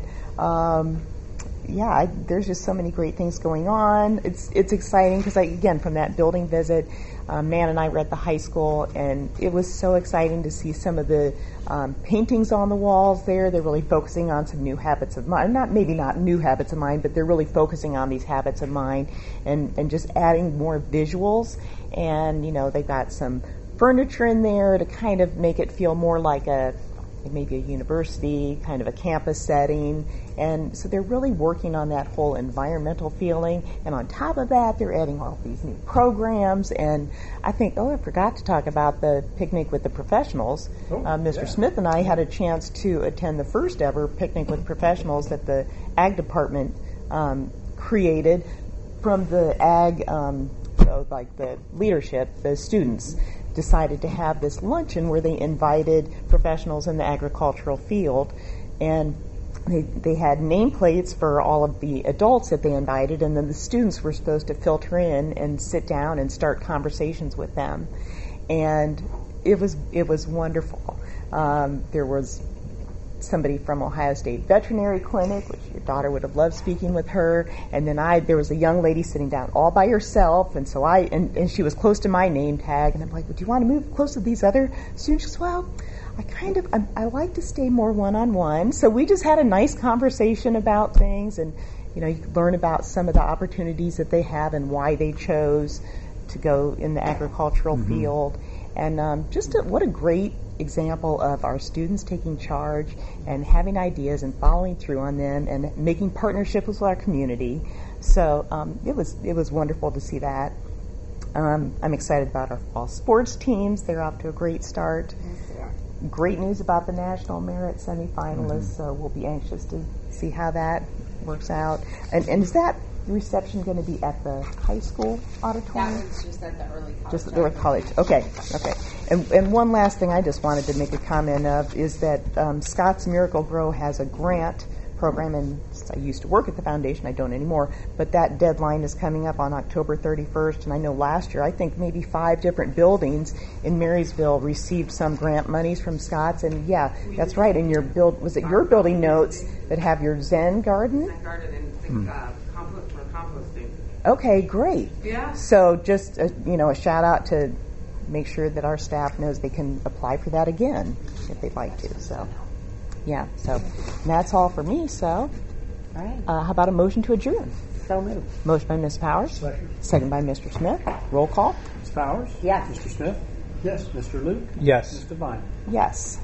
There's just so many great things going on. It's exciting because, again, from that building visit, Nan and I were at the high school, and it was so exciting to see some of the paintings on the walls there. They're really focusing on some new habits of mind. Maybe not new habits of mind, but they're really focusing on these habits of mind and just adding more visuals. And, they've got some furniture in there to kind of make it feel more like maybe a university, kind of a campus setting. And so they're really working on that whole environmental feeling. And on top of that, they're adding all these new programs. And I think, I forgot to talk about the picnic with the professionals. Mr. Smith and I had a chance to attend the first ever picnic with professionals that the Ag Department created from the Ag, the leadership, the students decided to have this luncheon where they invited professionals in the agricultural field and they had nameplates for all of the adults that they invited, and then the students were supposed to filter in and sit down and start conversations with them. And it was wonderful. There was somebody from Ohio State Veterinary Clinic, which your daughter would have loved speaking with her. And then there was a young lady sitting down all by herself, and so and she was close to my name tag, and I'm like, "Would you want to move close to these other students?" She goes, "Well, I like to stay more one-on-one." So we just had a nice conversation about things, and you could learn about some of the opportunities that they have and why they chose to go in the agricultural field. And what a great example of our students taking charge and having ideas and following through on them and making partnerships with our community. So it was wonderful to see that. I'm excited about our fall sports teams. They're off to a great start. Great news about the National Merit semifinalists, so we'll be anxious to see how that works out. And is that reception going to be at the high school auditorium? That one's just at the early college. Just at the early college. Okay. And one last thing I just wanted to make a comment of is that Scott's Miracle-Gro has a grant program, and I used to work at the foundation, I don't anymore, but that deadline is coming up on October 31st, and I know last year, I think maybe 5 different buildings in Marysville received some grant monies from Scott's, and yeah, that's right, and your your building notes that have your Zen garden? Zen garden and composting. Okay, great. Yeah. So just, a shout out to make sure that our staff knows they can apply for that again if they'd like to, so. Yeah, so that's all for me. So, all right. How about a motion to adjourn? So moved. Motion by Ms. Powers. Second by Mr. Smith. Roll call. Ms. Powers? Yes. Mr. Smith? Yes. Mr. Luke? Yes. Mr. Vine? Yes.